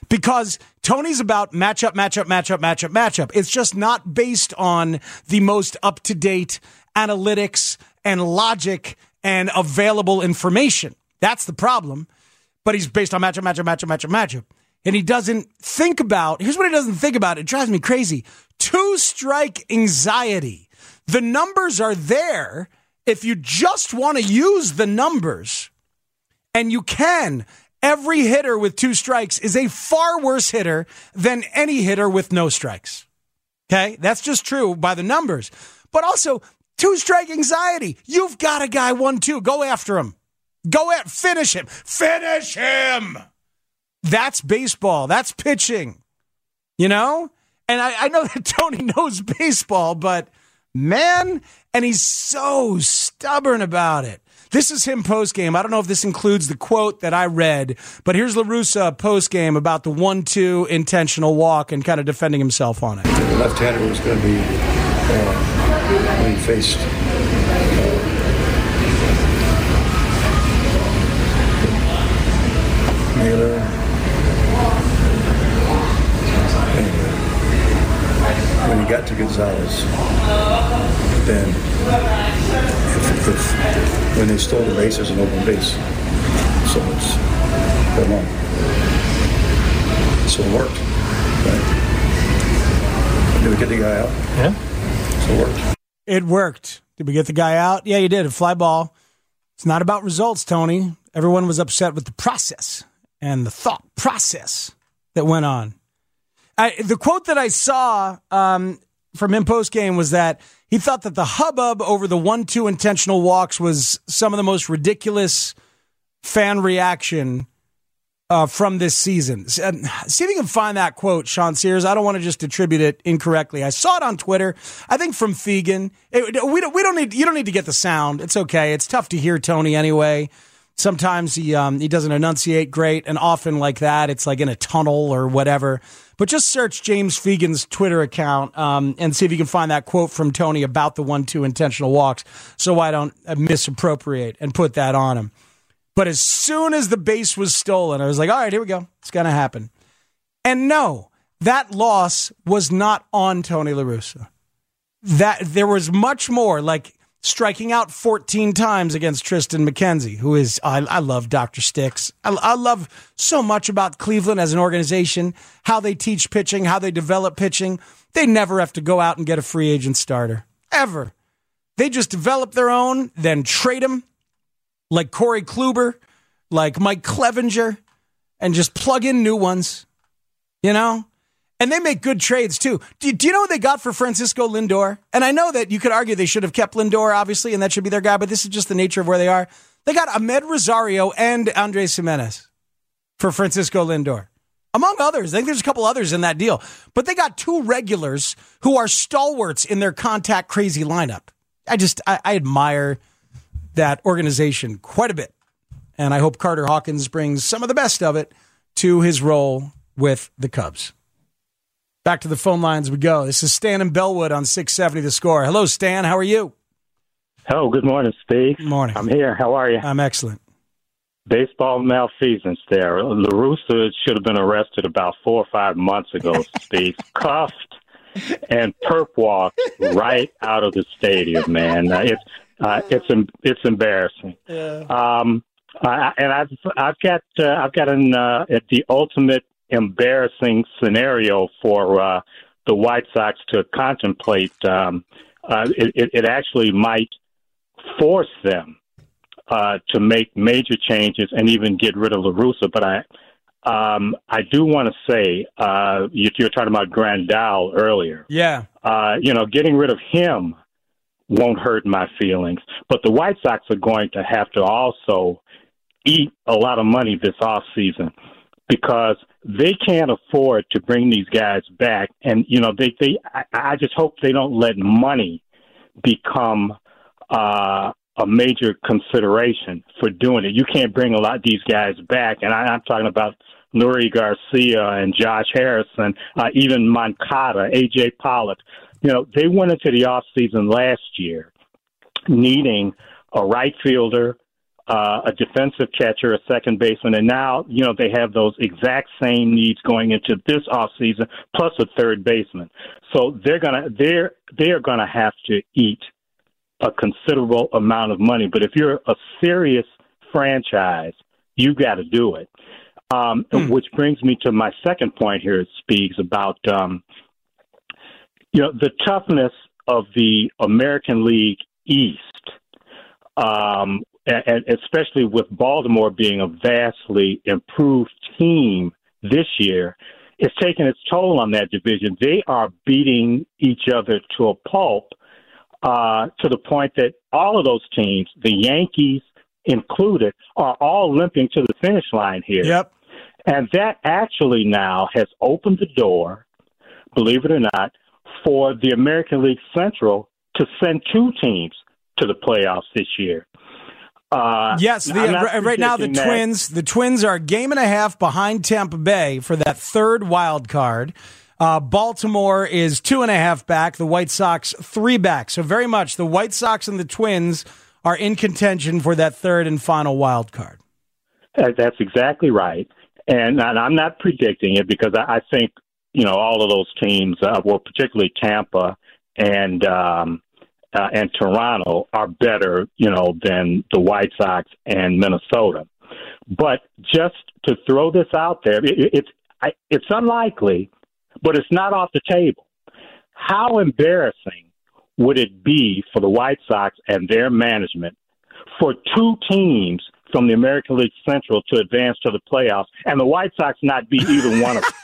Because Tony's about matchup. It's just not based on the most up-to-date analytics and logic and available information. That's the problem. But he's based on matchup. And he doesn't think about, here's what he doesn't think about. It drives me crazy. 2-strike anxiety. The numbers are there if you just want to use the numbers. And you can. Every hitter with 2 strikes is a far worse hitter than any hitter with no strikes. Okay? That's just true by the numbers. But also, 2-strike anxiety. You've got a guy 1-2. Go after him. Finish him. Finish him. That's baseball. That's pitching. You know? And I know that Tony knows baseball, but man, and he's so stubborn about it. This is him postgame. I don't know if this includes the quote that I read, but here's La Russa postgame about the 1-2 intentional walk and kind of defending himself on it. The left-hander was going to be, when he faced Naylor. Anyway, when he got to Gonzalez, then when they stole the base, there's an open base. So it's go long. So it worked. Right? Did we get the guy out? Yeah. So it worked. It worked. Did we get the guy out? Yeah, you did. A fly ball. It's not about results, Tony. Everyone was upset with the process and the thought process that went on. The quote that I saw from him post-game was that he thought that the hubbub over the 1-2 intentional walks was some of the most ridiculous fan reaction from this season. See if you can find that quote, Sean Sears. I don't want to just attribute it incorrectly. I saw it on Twitter, I think from Fegan. You don't need to get the sound. It's okay. It's tough to hear Tony anyway. Sometimes he doesn't enunciate great, and often like that, it's like in a tunnel or whatever. But just search James Fegan's Twitter account and see if you can find that quote from Tony about the 1-2 intentional walks so I don't misappropriate and put that on him. But as soon as the base was stolen, I was like, all right, here we go. It's going to happen. And no, that loss was not on Tony La Russa. That there was much more, like striking out 14 times against Tristan McKenzie, who is, I love Dr. Sticks. I love so much about Cleveland as an organization, how they teach pitching, how they develop pitching. They never have to go out and get a free agent starter, ever. They just develop their own, then trade them, like Corey Kluber, like Mike Clevenger, and just plug in new ones, you know? And they make good trades, too. Do you know what they got for Francisco Lindor? And I know that you could argue they should have kept Lindor, obviously, and that should be their guy, but this is just the nature of where they are. They got Ahmed Rosario and Andres Gimenez for Francisco Lindor, among others. I think there's a couple others in that deal. But they got 2 regulars who are stalwarts in their contact crazy lineup. I admire that organization quite a bit. And I hope Carter Hawkins brings some of the best of it to his role with the Cubs. Back to the phone lines we go. This is Stan in Bellwood on 670 The Score. Hello, Stan. How are you? Oh, good morning, Steve. Good morning. I'm here. How are you? I'm excellent. Baseball malfeasance there. La Russa should have been arrested about 4 or 5 months ago, Steve. Cuffed and perp walked right out of the stadium, man. It's embarrassing. Yeah. I've got the ultimate embarrassing scenario for the White Sox to contemplate. It actually might force them to make major changes and even get rid of La Russa. But I do want to say you're talking about Grandal earlier. Yeah. Getting rid of him won't hurt my feelings. But the White Sox are going to have to also eat a lot of money this offseason because they can't afford to bring these guys back. And, I just hope they don't let money become a major consideration for doing it. You can't bring a lot of these guys back. And I'm talking about Lurie Garcia and Josh Harrison, even Moncada, A.J. Pollock. They went into the offseason last year needing a right fielder, a defensive catcher, a second baseman, and now, they have those exact same needs going into this offseason, plus a third baseman. So they're gonna have to eat a considerable amount of money. But if you're a serious franchise, you got to do it. Which brings me to my second point here, Speaks, about the toughness of the American League East. And especially with Baltimore being a vastly improved team this year, it's taken its toll on that division. They are beating each other to a pulp, to the point that all of those teams, the Yankees included, are all limping to the finish line here. Yep. And that actually now has opened the door, believe it or not, for the American League Central to send 2 teams to the playoffs this year. Yes, right now the Twins are a game and a half behind Tampa Bay for that third wild card. Baltimore is 2.5 back. The White Sox 3 back. So very much the White Sox and the Twins are in contention for that third and final wild card. That's exactly right. And I'm not predicting it because I think, all of those teams, particularly Tampa and Toronto are better, than the White Sox and Minnesota. But just to throw this out there, it's unlikely, but it's not off the table. How embarrassing would it be for the White Sox and their management for 2 teams from the American League Central to advance to the playoffs and the White Sox not be either one of them?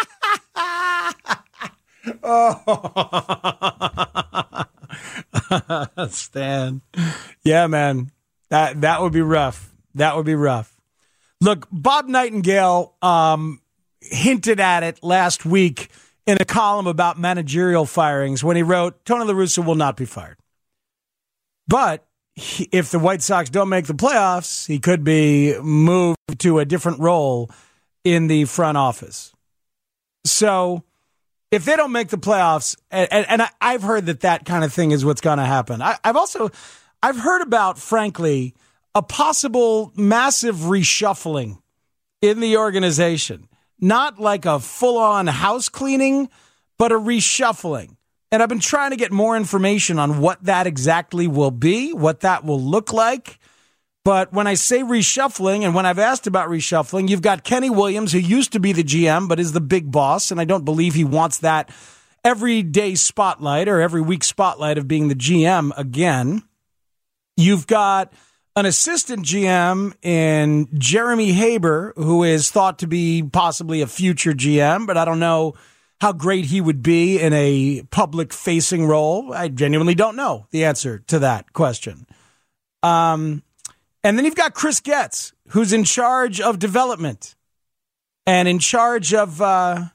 Stan. Yeah, man. That would be rough. That would be rough. Look, Bob Nightingale hinted at it last week in a column about managerial firings when he wrote, Tony La Russa will not be fired. But if the White Sox don't make the playoffs, he could be moved to a different role in the front office. So if they don't make the playoffs, and I've heard that kind of thing is what's going to happen. I've heard about, frankly, a possible massive reshuffling in the organization. Not like a full-on house cleaning, but a reshuffling. And I've been trying to get more information on what that exactly will be, what that will look like. But when I say reshuffling, and when I've asked about reshuffling, you've got Kenny Williams, who used to be the GM, but is the big boss, and I don't believe he wants that everyday spotlight or every week spotlight of being the GM again. You've got an assistant GM in Jeremy Haber, who is thought to be possibly a future GM, but I don't know how great he would be in a public-facing role. I genuinely don't know the answer to that question. And then you've got Chris Getz, who's in charge of development and in charge of the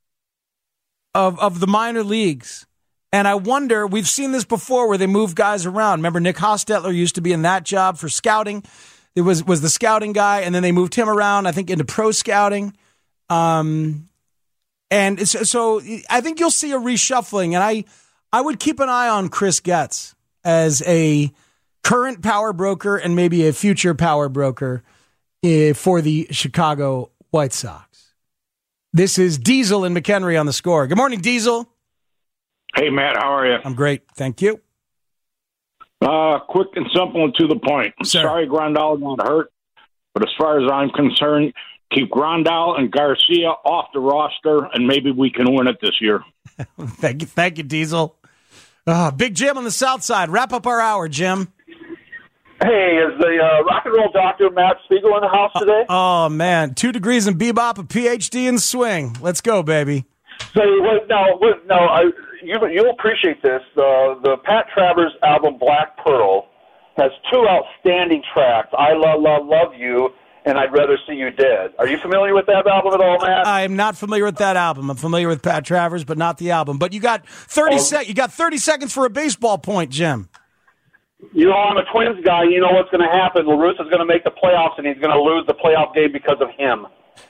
minor leagues. And I wonder, we've seen this before where they move guys around. Remember, Nick Hostetler used to be in that job for scouting. It was the scouting guy, and then they moved him around, I think, into pro scouting. And so I think you'll see a reshuffling. And I would keep an eye on Chris Getz as a current power broker and maybe a future power broker for the Chicago White Sox. This is Diesel and McHenry on The Score. Good morning, Diesel. Hey, Matt, how are you? I'm great. Thank you. Quick and simple and to the point. Sir. Sorry Grandal got hurt, but as far as I'm concerned, keep Grandal and Garcia off the roster, and maybe we can win it this year. Thank you, Diesel. Big Jim on the South Side. Wrap up our hour, Jim. Hey, is the rock and roll doctor Matt Spiegel in the house today? Oh, man. 2 degrees in bebop, a PhD in swing. Let's go, baby. So, you'll appreciate this. The Pat Travers album, Black Pearl, has 2 outstanding tracks, I Love You, and I'd Rather See You Dead. Are you familiar with that album at all, Matt? I'm not familiar with that album. I'm familiar with Pat Travers, but not the album. But you got 30 seconds for a baseball point, Jim. You know, I'm a Twins guy. You know what's going to happen. La Russa's going to make the playoffs, and he's going to lose the playoff game because of him.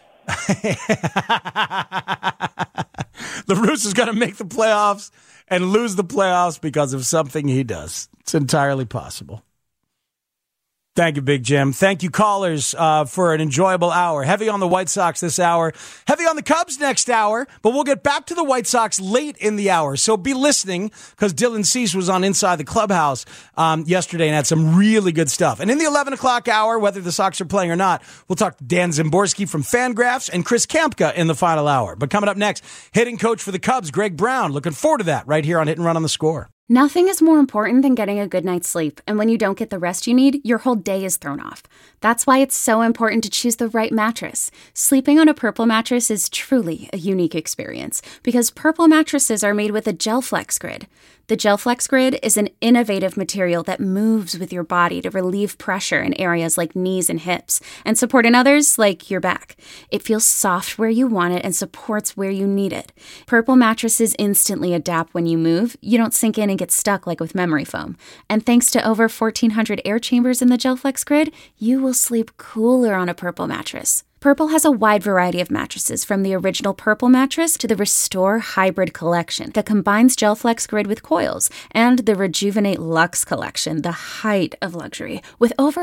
La Russa's going to make the playoffs and lose the playoffs because of something he does. It's entirely possible. Thank you, Big Jim. Thank you, callers, for an enjoyable hour. Heavy on the White Sox this hour. Heavy on the Cubs next hour. But we'll get back to the White Sox late in the hour. So be listening, because Dylan Cease was on Inside the Clubhouse yesterday and had some really good stuff. And in the 11 o'clock hour, whether the Sox are playing or not, we'll talk to Dan Zimborski from Fangraphs and Chris Kampka in the final hour. But coming up next, hitting coach for the Cubs, Greg Brown. Looking forward to that right here on Hit and Run on the Score. Nothing is more important than getting a good night's sleep, and when you don't get the rest you need, your whole day is thrown off. That's why it's so important to choose the right mattress. Sleeping on a Purple mattress is truly a unique experience, because Purple mattresses are made with a GelFlex Grid. The GelFlex Grid is an innovative material that moves with your body to relieve pressure in areas like knees and hips, and support in others like your back. It feels soft where you want it and supports where you need it. Purple mattresses instantly adapt when you move. You don't sink in and get stuck like with memory foam. And thanks to over 1,400 air chambers in the GelFlex Grid, you will sleep cooler on a Purple mattress. Purple has a wide variety of mattresses, from the original Purple mattress to the Restore Hybrid collection that combines GelFlex Grid with coils, and the Rejuvenate Luxe collection, the height of luxury, with over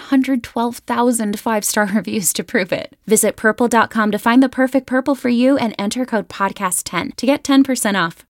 112,000 five-star reviews to prove it. Visit Purple.com to find the perfect Purple for you and enter code PODCAST10 to get 10% off.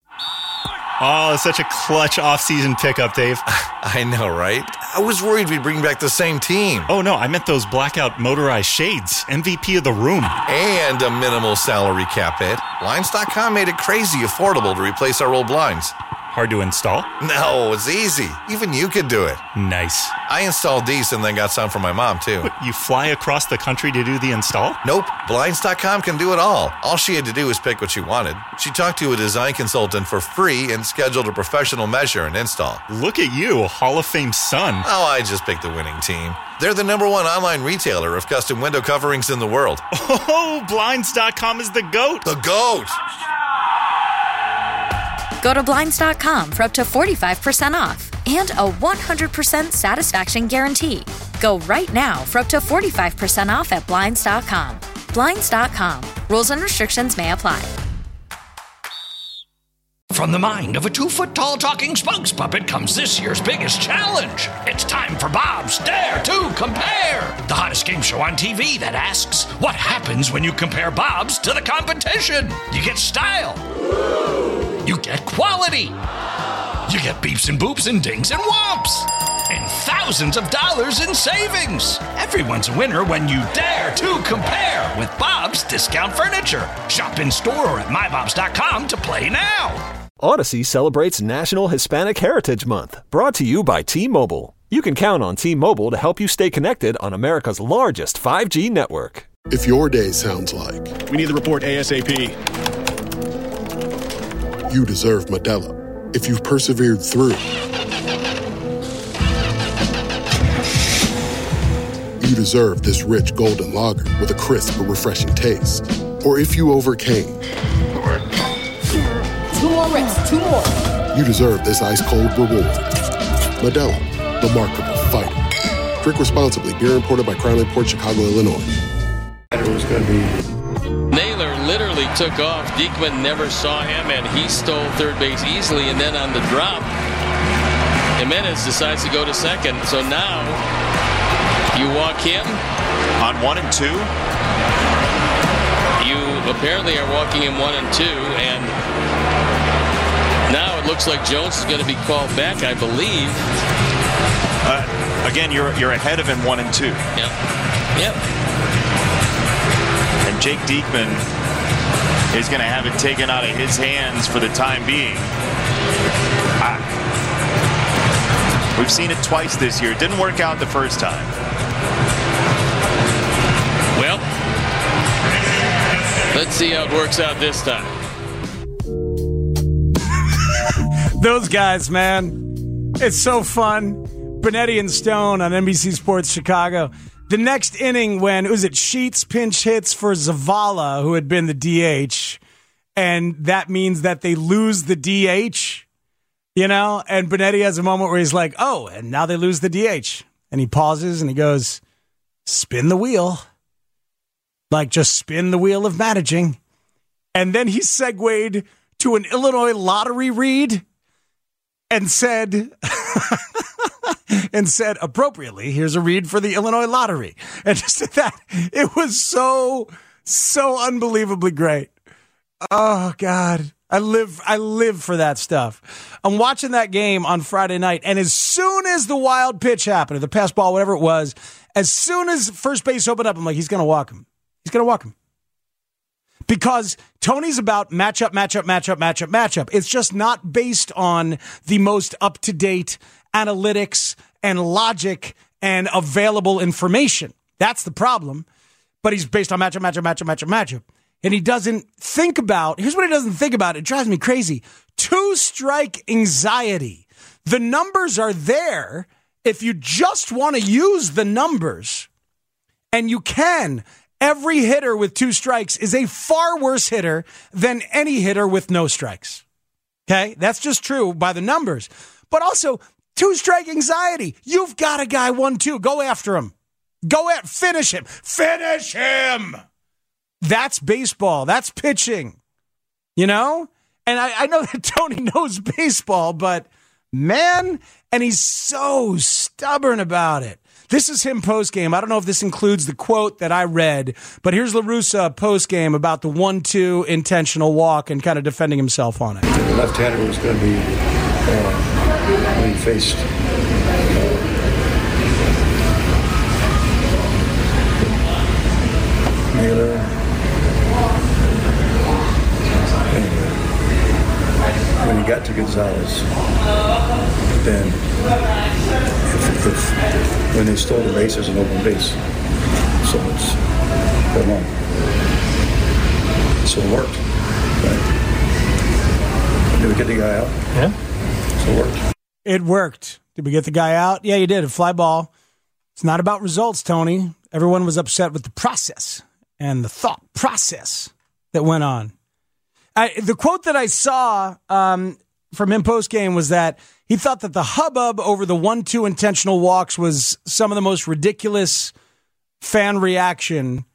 Oh, such a clutch off-season pickup, Dave. I know, right? I was worried we'd bring back the same team. Oh, no, I meant those blackout motorized shades. MVP of the room. And a minimal salary cap hit. Blinds.com made it crazy affordable to replace our old blinds. Hard to install? No, it's easy. Even you could do it. Nice. I installed these and then got some for my mom, too. What, you fly across the country to do the install? Nope. Blinds.com can do it all. All she had to do was pick what she wanted. She talked to a design consultant for free and scheduled a professional measure and install. Look at you, a Hall of Fame son. Oh, I just picked the winning team. They're the #1 online retailer of custom window coverings in the world. Oh, Blinds.com is the GOAT. The GOAT! Go to Blinds.com for up to 45% off and a 100% satisfaction guarantee. Go right now for up to 45% off at Blinds.com. Blinds.com. Rules and restrictions may apply. From the mind of a 2-foot-tall talking Spunks puppet comes this year's biggest challenge. It's time for Bob's Dare to Compare, the hottest game show on TV that asks, what happens when you compare Bob's to the competition? You get style. You get quality. You get beeps and boops and dings and whomps. And thousands of dollars in savings. Everyone's a winner when you dare to compare with Bob's Discount Furniture. Shop in store or at mybobs.com to play now. Odyssey celebrates National Hispanic Heritage Month, brought to you by T-Mobile. You can count on T-Mobile to help you stay connected on America's largest 5G network. If your day sounds like... We need the report ASAP. You deserve Modelo. If you've persevered through... You deserve this rich golden lager with a crisp but refreshing taste. Or if you overcame... 2 more reps, 2 more. You deserve this ice-cold reward. Modelo, the Remarkable Fighter. Drink responsibly. Beer imported by Crown Imports, Chicago, Illinois. It was going to be... Naylor literally took off. Diekman never saw him, and he stole third base easily. And then on the drop, Jimenez decides to go to second. So now you walk him. On 1 and 2? You apparently are walking him 1 and 2, and now it looks like Jones is going to be called back, I believe. Again, you're ahead of him 1 and 2. Yep. And Jake Diekman is going to have it taken out of his hands for the time being. We've seen it twice this year. It didn't work out the first time. Well, let's see how it works out this time. Those guys, man. It's so fun. Benetti and Stone on NBC Sports Chicago. The next inning when, was it Sheets pinch hits for Zavala, who had been the DH, and that means that they lose the DH, you know? And Benetti has a moment where he's like, oh, and now they lose the DH. And he pauses and he goes, spin the wheel. Like, just spin the wheel of managing. And then he segued to an Illinois lottery read and said, and said appropriately, "Here's a read for the Illinois lottery." And just that, it was so unbelievably great. Oh God. I live for that stuff. I'm watching that game on Friday night, and as soon as the wild pitch happened, or the pass ball, whatever it was, as soon as first base opened up, I'm like, he's going to walk him. He's going to walk him. Because Tony's about matchup. It's just not based on the most up-to-date analytics and logic and available information. That's the problem. But he's based on matchup. And he doesn't think about, here's what he doesn't think about. It drives me crazy. 2-strike anxiety. The numbers are there if you just want to use the numbers. And you can. Every hitter with 2 strikes is a far worse hitter than any hitter with no strikes. Okay? That's just true by the numbers. But also, 2-strike anxiety. You've got a guy 1-2. Go after him. Finish him. Finish him. That's baseball. That's pitching, you know? And I know that Tony knows baseball, but man, and he's so stubborn about it. This is him postgame. I don't know if this includes the quote that I read, but here's La Russa postgame about the 1-2 intentional walk and kind of defending himself on it. The left-hander was going to be when he faced Naylor. When he got to Gonzalez, then if when they stole the base, there's an open base. So it's go long. So it worked. Right? Did we get the guy out? Yeah. So it worked. It worked. Did we get the guy out? Yeah, you did. A fly ball. It's not about results, Tony. Everyone was upset with the process and the thought process that went on. The quote that I saw from him post-game was that he thought that the hubbub over the 1-2 intentional walks was some of the most ridiculous fan reaction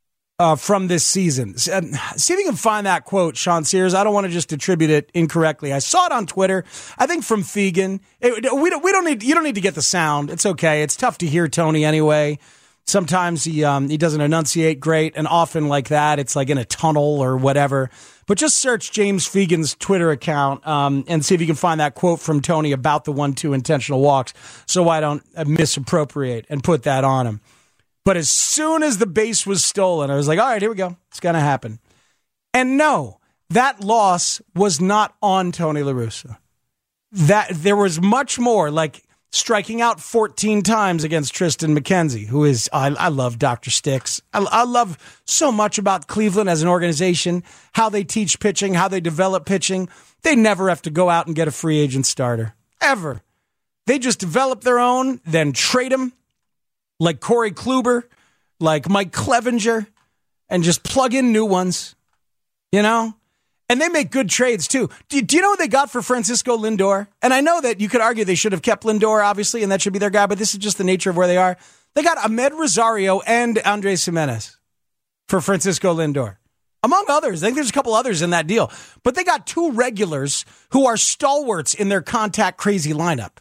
from this season. See if you can find that quote, Sean Sears. I don't want to just attribute it incorrectly. I saw it on Twitter, I think from Fegan. You don't need to get the sound. It's okay. It's tough to hear Tony anyway. Sometimes he doesn't enunciate great, and often like that, it's like in a tunnel or whatever. But just search James Fegan's Twitter account and see if you can find that quote from Tony about the 1-2 intentional walks so I don't misappropriate and put that on him. But as soon as the base was stolen, I was like, all right, here we go. It's going to happen. And no, that loss was not on Tony La Russa. That there was much more, like striking out 14 times against Tristan McKenzie, who is, I love Dr. Sticks. I love so much about Cleveland as an organization, how they teach pitching, how they develop pitching. They never have to go out and get a free agent starter, ever. They just develop their own, then trade them, like Corey Kluber, like Mike Clevenger, and just plug in new ones, you know? And they make good trades, too. Do you know what they got for Francisco Lindor? And I know that you could argue they should have kept Lindor, obviously, and that should be their guy, but this is just the nature of where they are. They got Ahmed Rosario and Andres Gimenez for Francisco Lindor, among others. I think there's a couple others in that deal. But they got 2 regulars who are stalwarts in their contact-crazy lineup.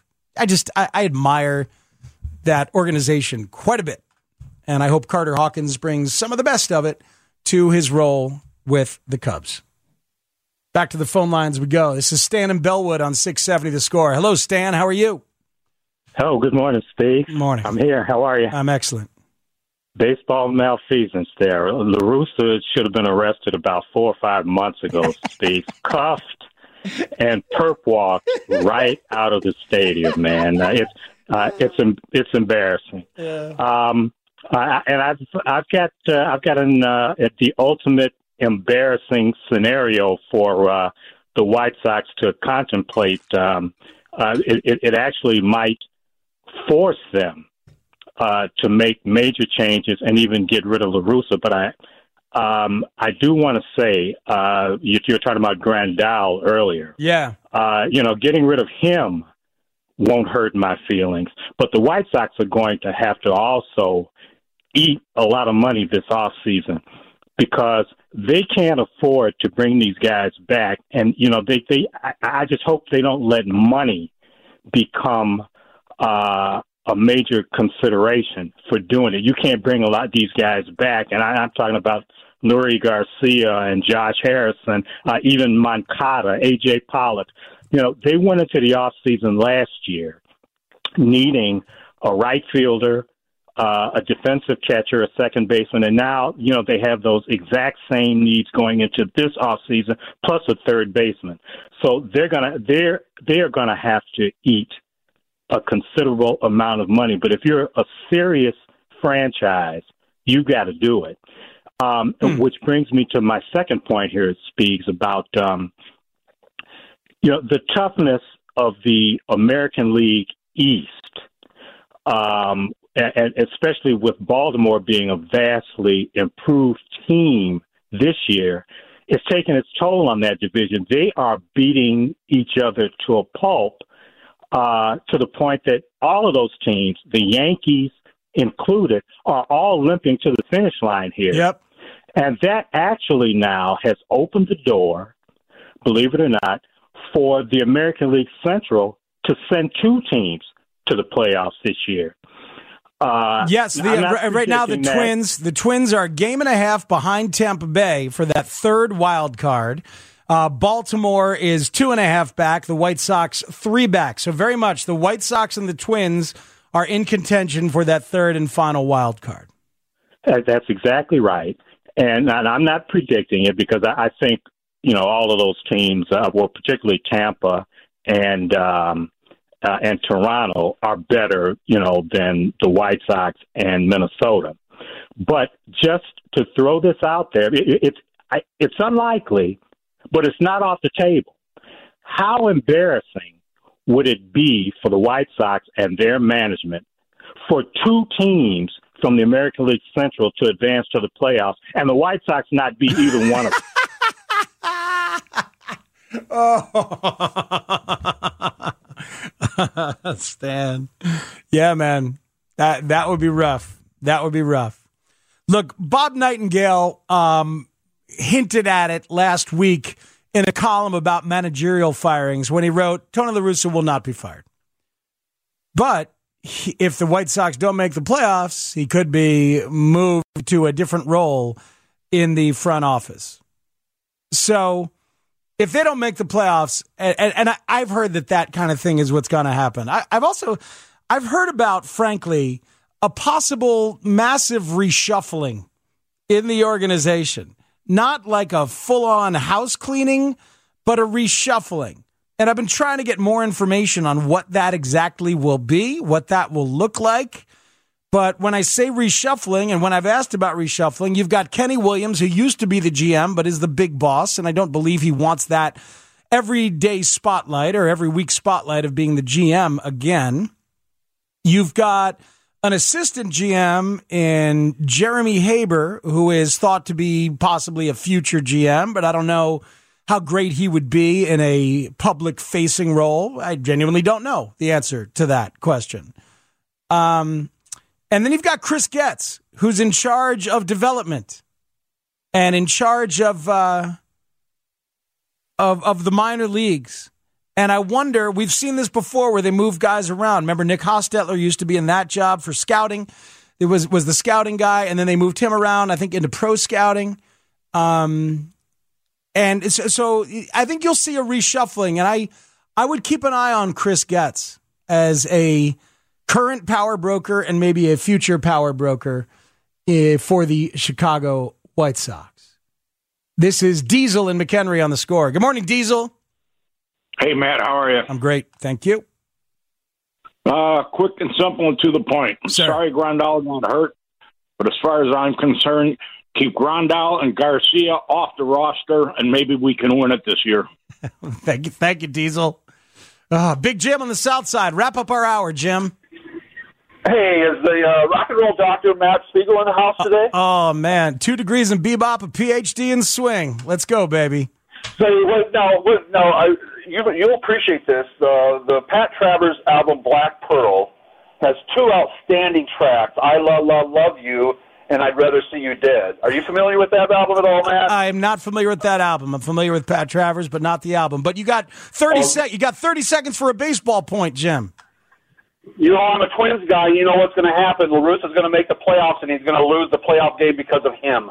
I admire that organization quite a bit. And I hope Carter Hawkins brings some of the best of it to his role with the Cubs. Back to the phone lines we go. This is Stan in Bellwood on 670 The Score. Hello, Stan. How are you? Oh, good morning, Steve. Good morning. I'm here. How are you? I'm excellent. Baseball malfeasance there. La Russa should have been arrested about 4 or 5 months ago, Steve. Cuffed and perp walked right out of the stadium, man. It's embarrassing. Yeah. And I've got the ultimate embarrassing scenario for the White Sox to contemplate. It actually might force them to make major changes and even get rid of La Russa. But I do want to say, you're talking about Grandal earlier. Yeah. Getting rid of him won't hurt my feelings. But the White Sox are going to have to also eat a lot of money this offseason because they can't afford to bring these guys back. And, I just hope they don't let money become a major consideration for doing it. You can't bring a lot of these guys back, and I'm talking about Lurie Garcia and Josh Harrison, even Moncada, A.J. Pollock. You know, they went into the offseason last year needing a right fielder, a defensive catcher, a second baseman, and now, you know, they have those exact same needs going into this offseason, plus a third baseman. So they're gonna have to eat a considerable amount of money. But if you're a serious franchise, you got to do it. Which brings me to my second point here, Speaks, about the toughness of the American League East, and especially with Baltimore being a vastly improved team this year, it's taken its toll on that division. They are beating each other to a pulp, to the point that all of those teams, the Yankees included, are all limping to the finish line here. Yep. And that actually now has opened the door, believe it or not, for the American League Central to send two teams to the playoffs this year. Yes, right now the Twins are a game and a half behind Tampa Bay for that third wild card. Baltimore is 2.5 back. The White Sox 3 back. So very much the White Sox and the Twins are in contention for that third and final wild card. That's exactly right. And I'm not predicting it because I think, all of those teams, particularly Tampa and Toronto, are better, than the White Sox and Minnesota. But just to throw this out there, it's unlikely, but it's not off the table. How embarrassing would it be for the White Sox and their management for two teams from the American League Central to advance to the playoffs and the White Sox not beat either one of them? Stan. Yeah, man. That would be rough. That would be rough. Look, Bob Nightingale hinted at it last week in a column about managerial firings when he wrote, Tony La Russa will not be fired. But if the White Sox don't make the playoffs, he could be moved to a different role in the front office. So if they don't make the playoffs, and I've heard that kind of thing is what's going to happen. I've heard about, frankly, a possible massive reshuffling in the organization. Not like a full-on house cleaning, but a reshuffling. And I've been trying to get more information on what that exactly will be, what that will look like. But when I say reshuffling, and when I've asked about reshuffling, you've got Kenny Williams, who used to be the GM, but is the big boss, and I don't believe he wants that everyday spotlight or every week spotlight of being the GM again. You've got an assistant GM in Jeremy Haber, who is thought to be possibly a future GM, but I don't know how great he would be in a public-facing role. I genuinely don't know the answer to that question. And then you've got Chris Getz, who's in charge of development and in charge of the minor leagues. And I wonder, we've seen this before where they move guys around. Remember, Nick Hostetler used to be in that job for scouting. It was the scouting guy, and then they moved him around, I think, into pro scouting. And so I think you'll see a reshuffling. And I would keep an eye on Chris Getz as a current power broker and maybe a future power broker for the Chicago White Sox. This is Diesel and McHenry on The Score. Good morning, Diesel. Hey, Matt, how are you? I'm great. Thank you. Quick and simple and to the point. Sir. Sorry Grandal got hurt, but as far as I'm concerned, keep Grandal and Garcia off the roster, and maybe we can win it this year. Thank you, Diesel. Big Jim on the South Side. Wrap up our hour, Jim. Hey, is the rock and roll doctor Matt Spiegel in the house today? Oh, man. 2 degrees in bebop, a PhD in swing. Let's go, baby. So, you'll appreciate this. The Pat Travers album Black Pearl has 2 outstanding tracks, I Love You, and I'd Rather See You Dead. Are you familiar with that album at all, Matt? I am not familiar with that album. I'm familiar with Pat Travers, but not the album. But you got 30 seconds for a baseball point, Jim. You know, I'm a Twins guy. You know what's going to happen. La Russa's going to make the playoffs, and he's going to lose the playoff game because of him.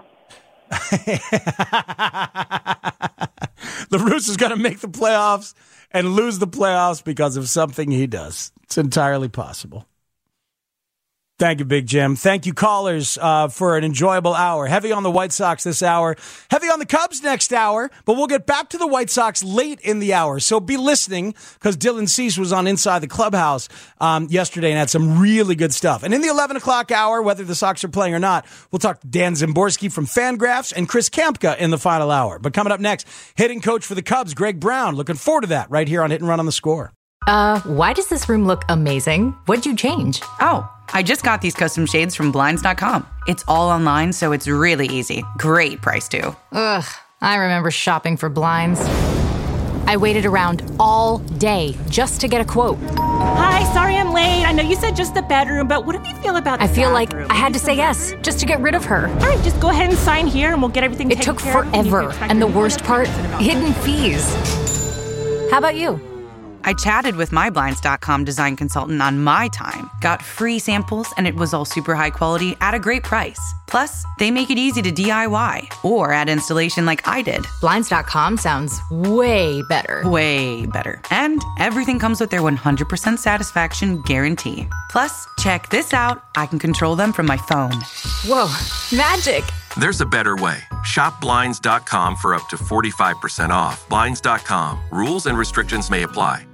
La Russa's going to make the playoffs and lose the playoffs because of something he does. It's entirely possible. Thank you, Big Jim. Thank you, callers, for an enjoyable hour. Heavy on the White Sox this hour. Heavy on the Cubs next hour. But we'll get back to the White Sox late in the hour. So be listening, because Dylan Cease was on Inside the Clubhouse yesterday and had some really good stuff. And in the 11 o'clock hour, whether the Sox are playing or not, we'll talk to Dan Zimborski from Fangraphs and Chris Kampka in the final hour. But coming up next, hitting coach for the Cubs, Greg Brown. Looking forward to that right here on Hit and Run on the Score. Why does this room look amazing? What'd you change? Oh, I just got these custom shades from Blinds.com. It's all online, so it's really easy. Great price, too. Ugh, I remember shopping for blinds. I waited around all day just to get a quote. Hi, sorry I'm late. I know you said just the bedroom, but what do you feel about the I feel bathroom? like I had to say yes just to get rid of her. All right, just go ahead and sign here and we'll get everything taken care of. It took forever, and the worst part, hidden fees. How about you? I chatted with my Blinds.com design consultant on my time, got free samples, and it was all super high quality at a great price. Plus, they make it easy to DIY or add installation like I did. Blinds.com sounds way better. Way better. And everything comes with their 100% satisfaction guarantee. Plus, check this out. I can control them from my phone. Whoa, magic. There's a better way. Shop Blinds.com for up to 45% off. Blinds.com. Rules and restrictions may apply.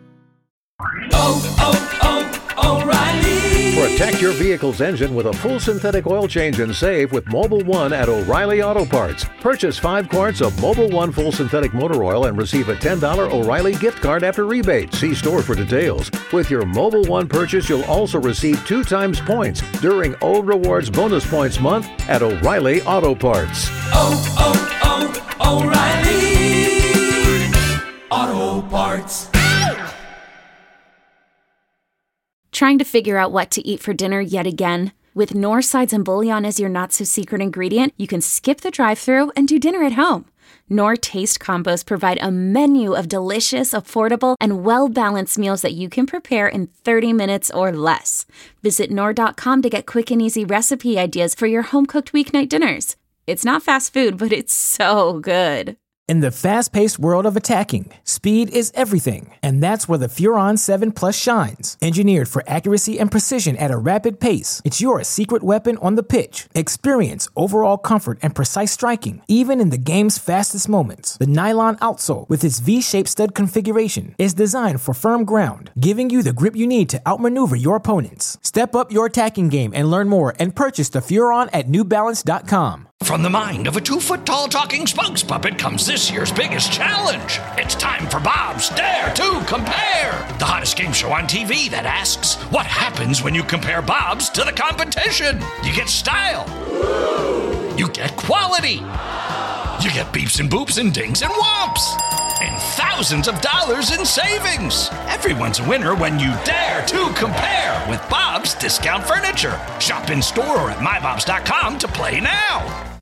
O'Reilly. Protect your vehicle's engine with a full synthetic oil change and save with Mobil 1 at O'Reilly Auto Parts. Purchase 5 quarts of Mobil 1 full synthetic motor oil and receive a $10 O'Reilly gift card after rebate. See store for details. With your Mobil 1 purchase, you'll also receive 2 times points during O Rewards Bonus Points Month at O'Reilly Auto Parts. O'Reilly Auto Parts. Trying to figure out what to eat for dinner yet again? With Knorr sides and bouillon as your not-so-secret ingredient, you can skip the drive-thru and do dinner at home. Knorr Taste Combos provide a menu of delicious, affordable, and well-balanced meals that you can prepare in 30 minutes or less. Visit Knorr.com to get quick and easy recipe ideas for your home-cooked weeknight dinners. It's not fast food, but it's so good. In the fast-paced world of attacking, speed is everything, and that's where the Furon 7 Plus shines. Engineered for accuracy and precision at a rapid pace, it's your secret weapon on the pitch. Experience overall comfort and precise striking, even in the game's fastest moments. The nylon outsole, with its V-shaped stud configuration, is designed for firm ground, giving you the grip you need to outmaneuver your opponents. Step up your attacking game and learn more and purchase the Furon at NewBalance.com. From the mind of a 2-foot-tall talking spokes puppet comes this year's biggest challenge. It's time for Bob's Dare to Compare, the hottest game show on TV that asks, what happens when you compare Bob's to the competition? You get style. You get quality. You get beeps and boops and dings and whomps. And thousands of dollars in savings. Everyone's a winner when you dare to compare with Bob's Discount Furniture. Shop in store or at mybobs.com to play now.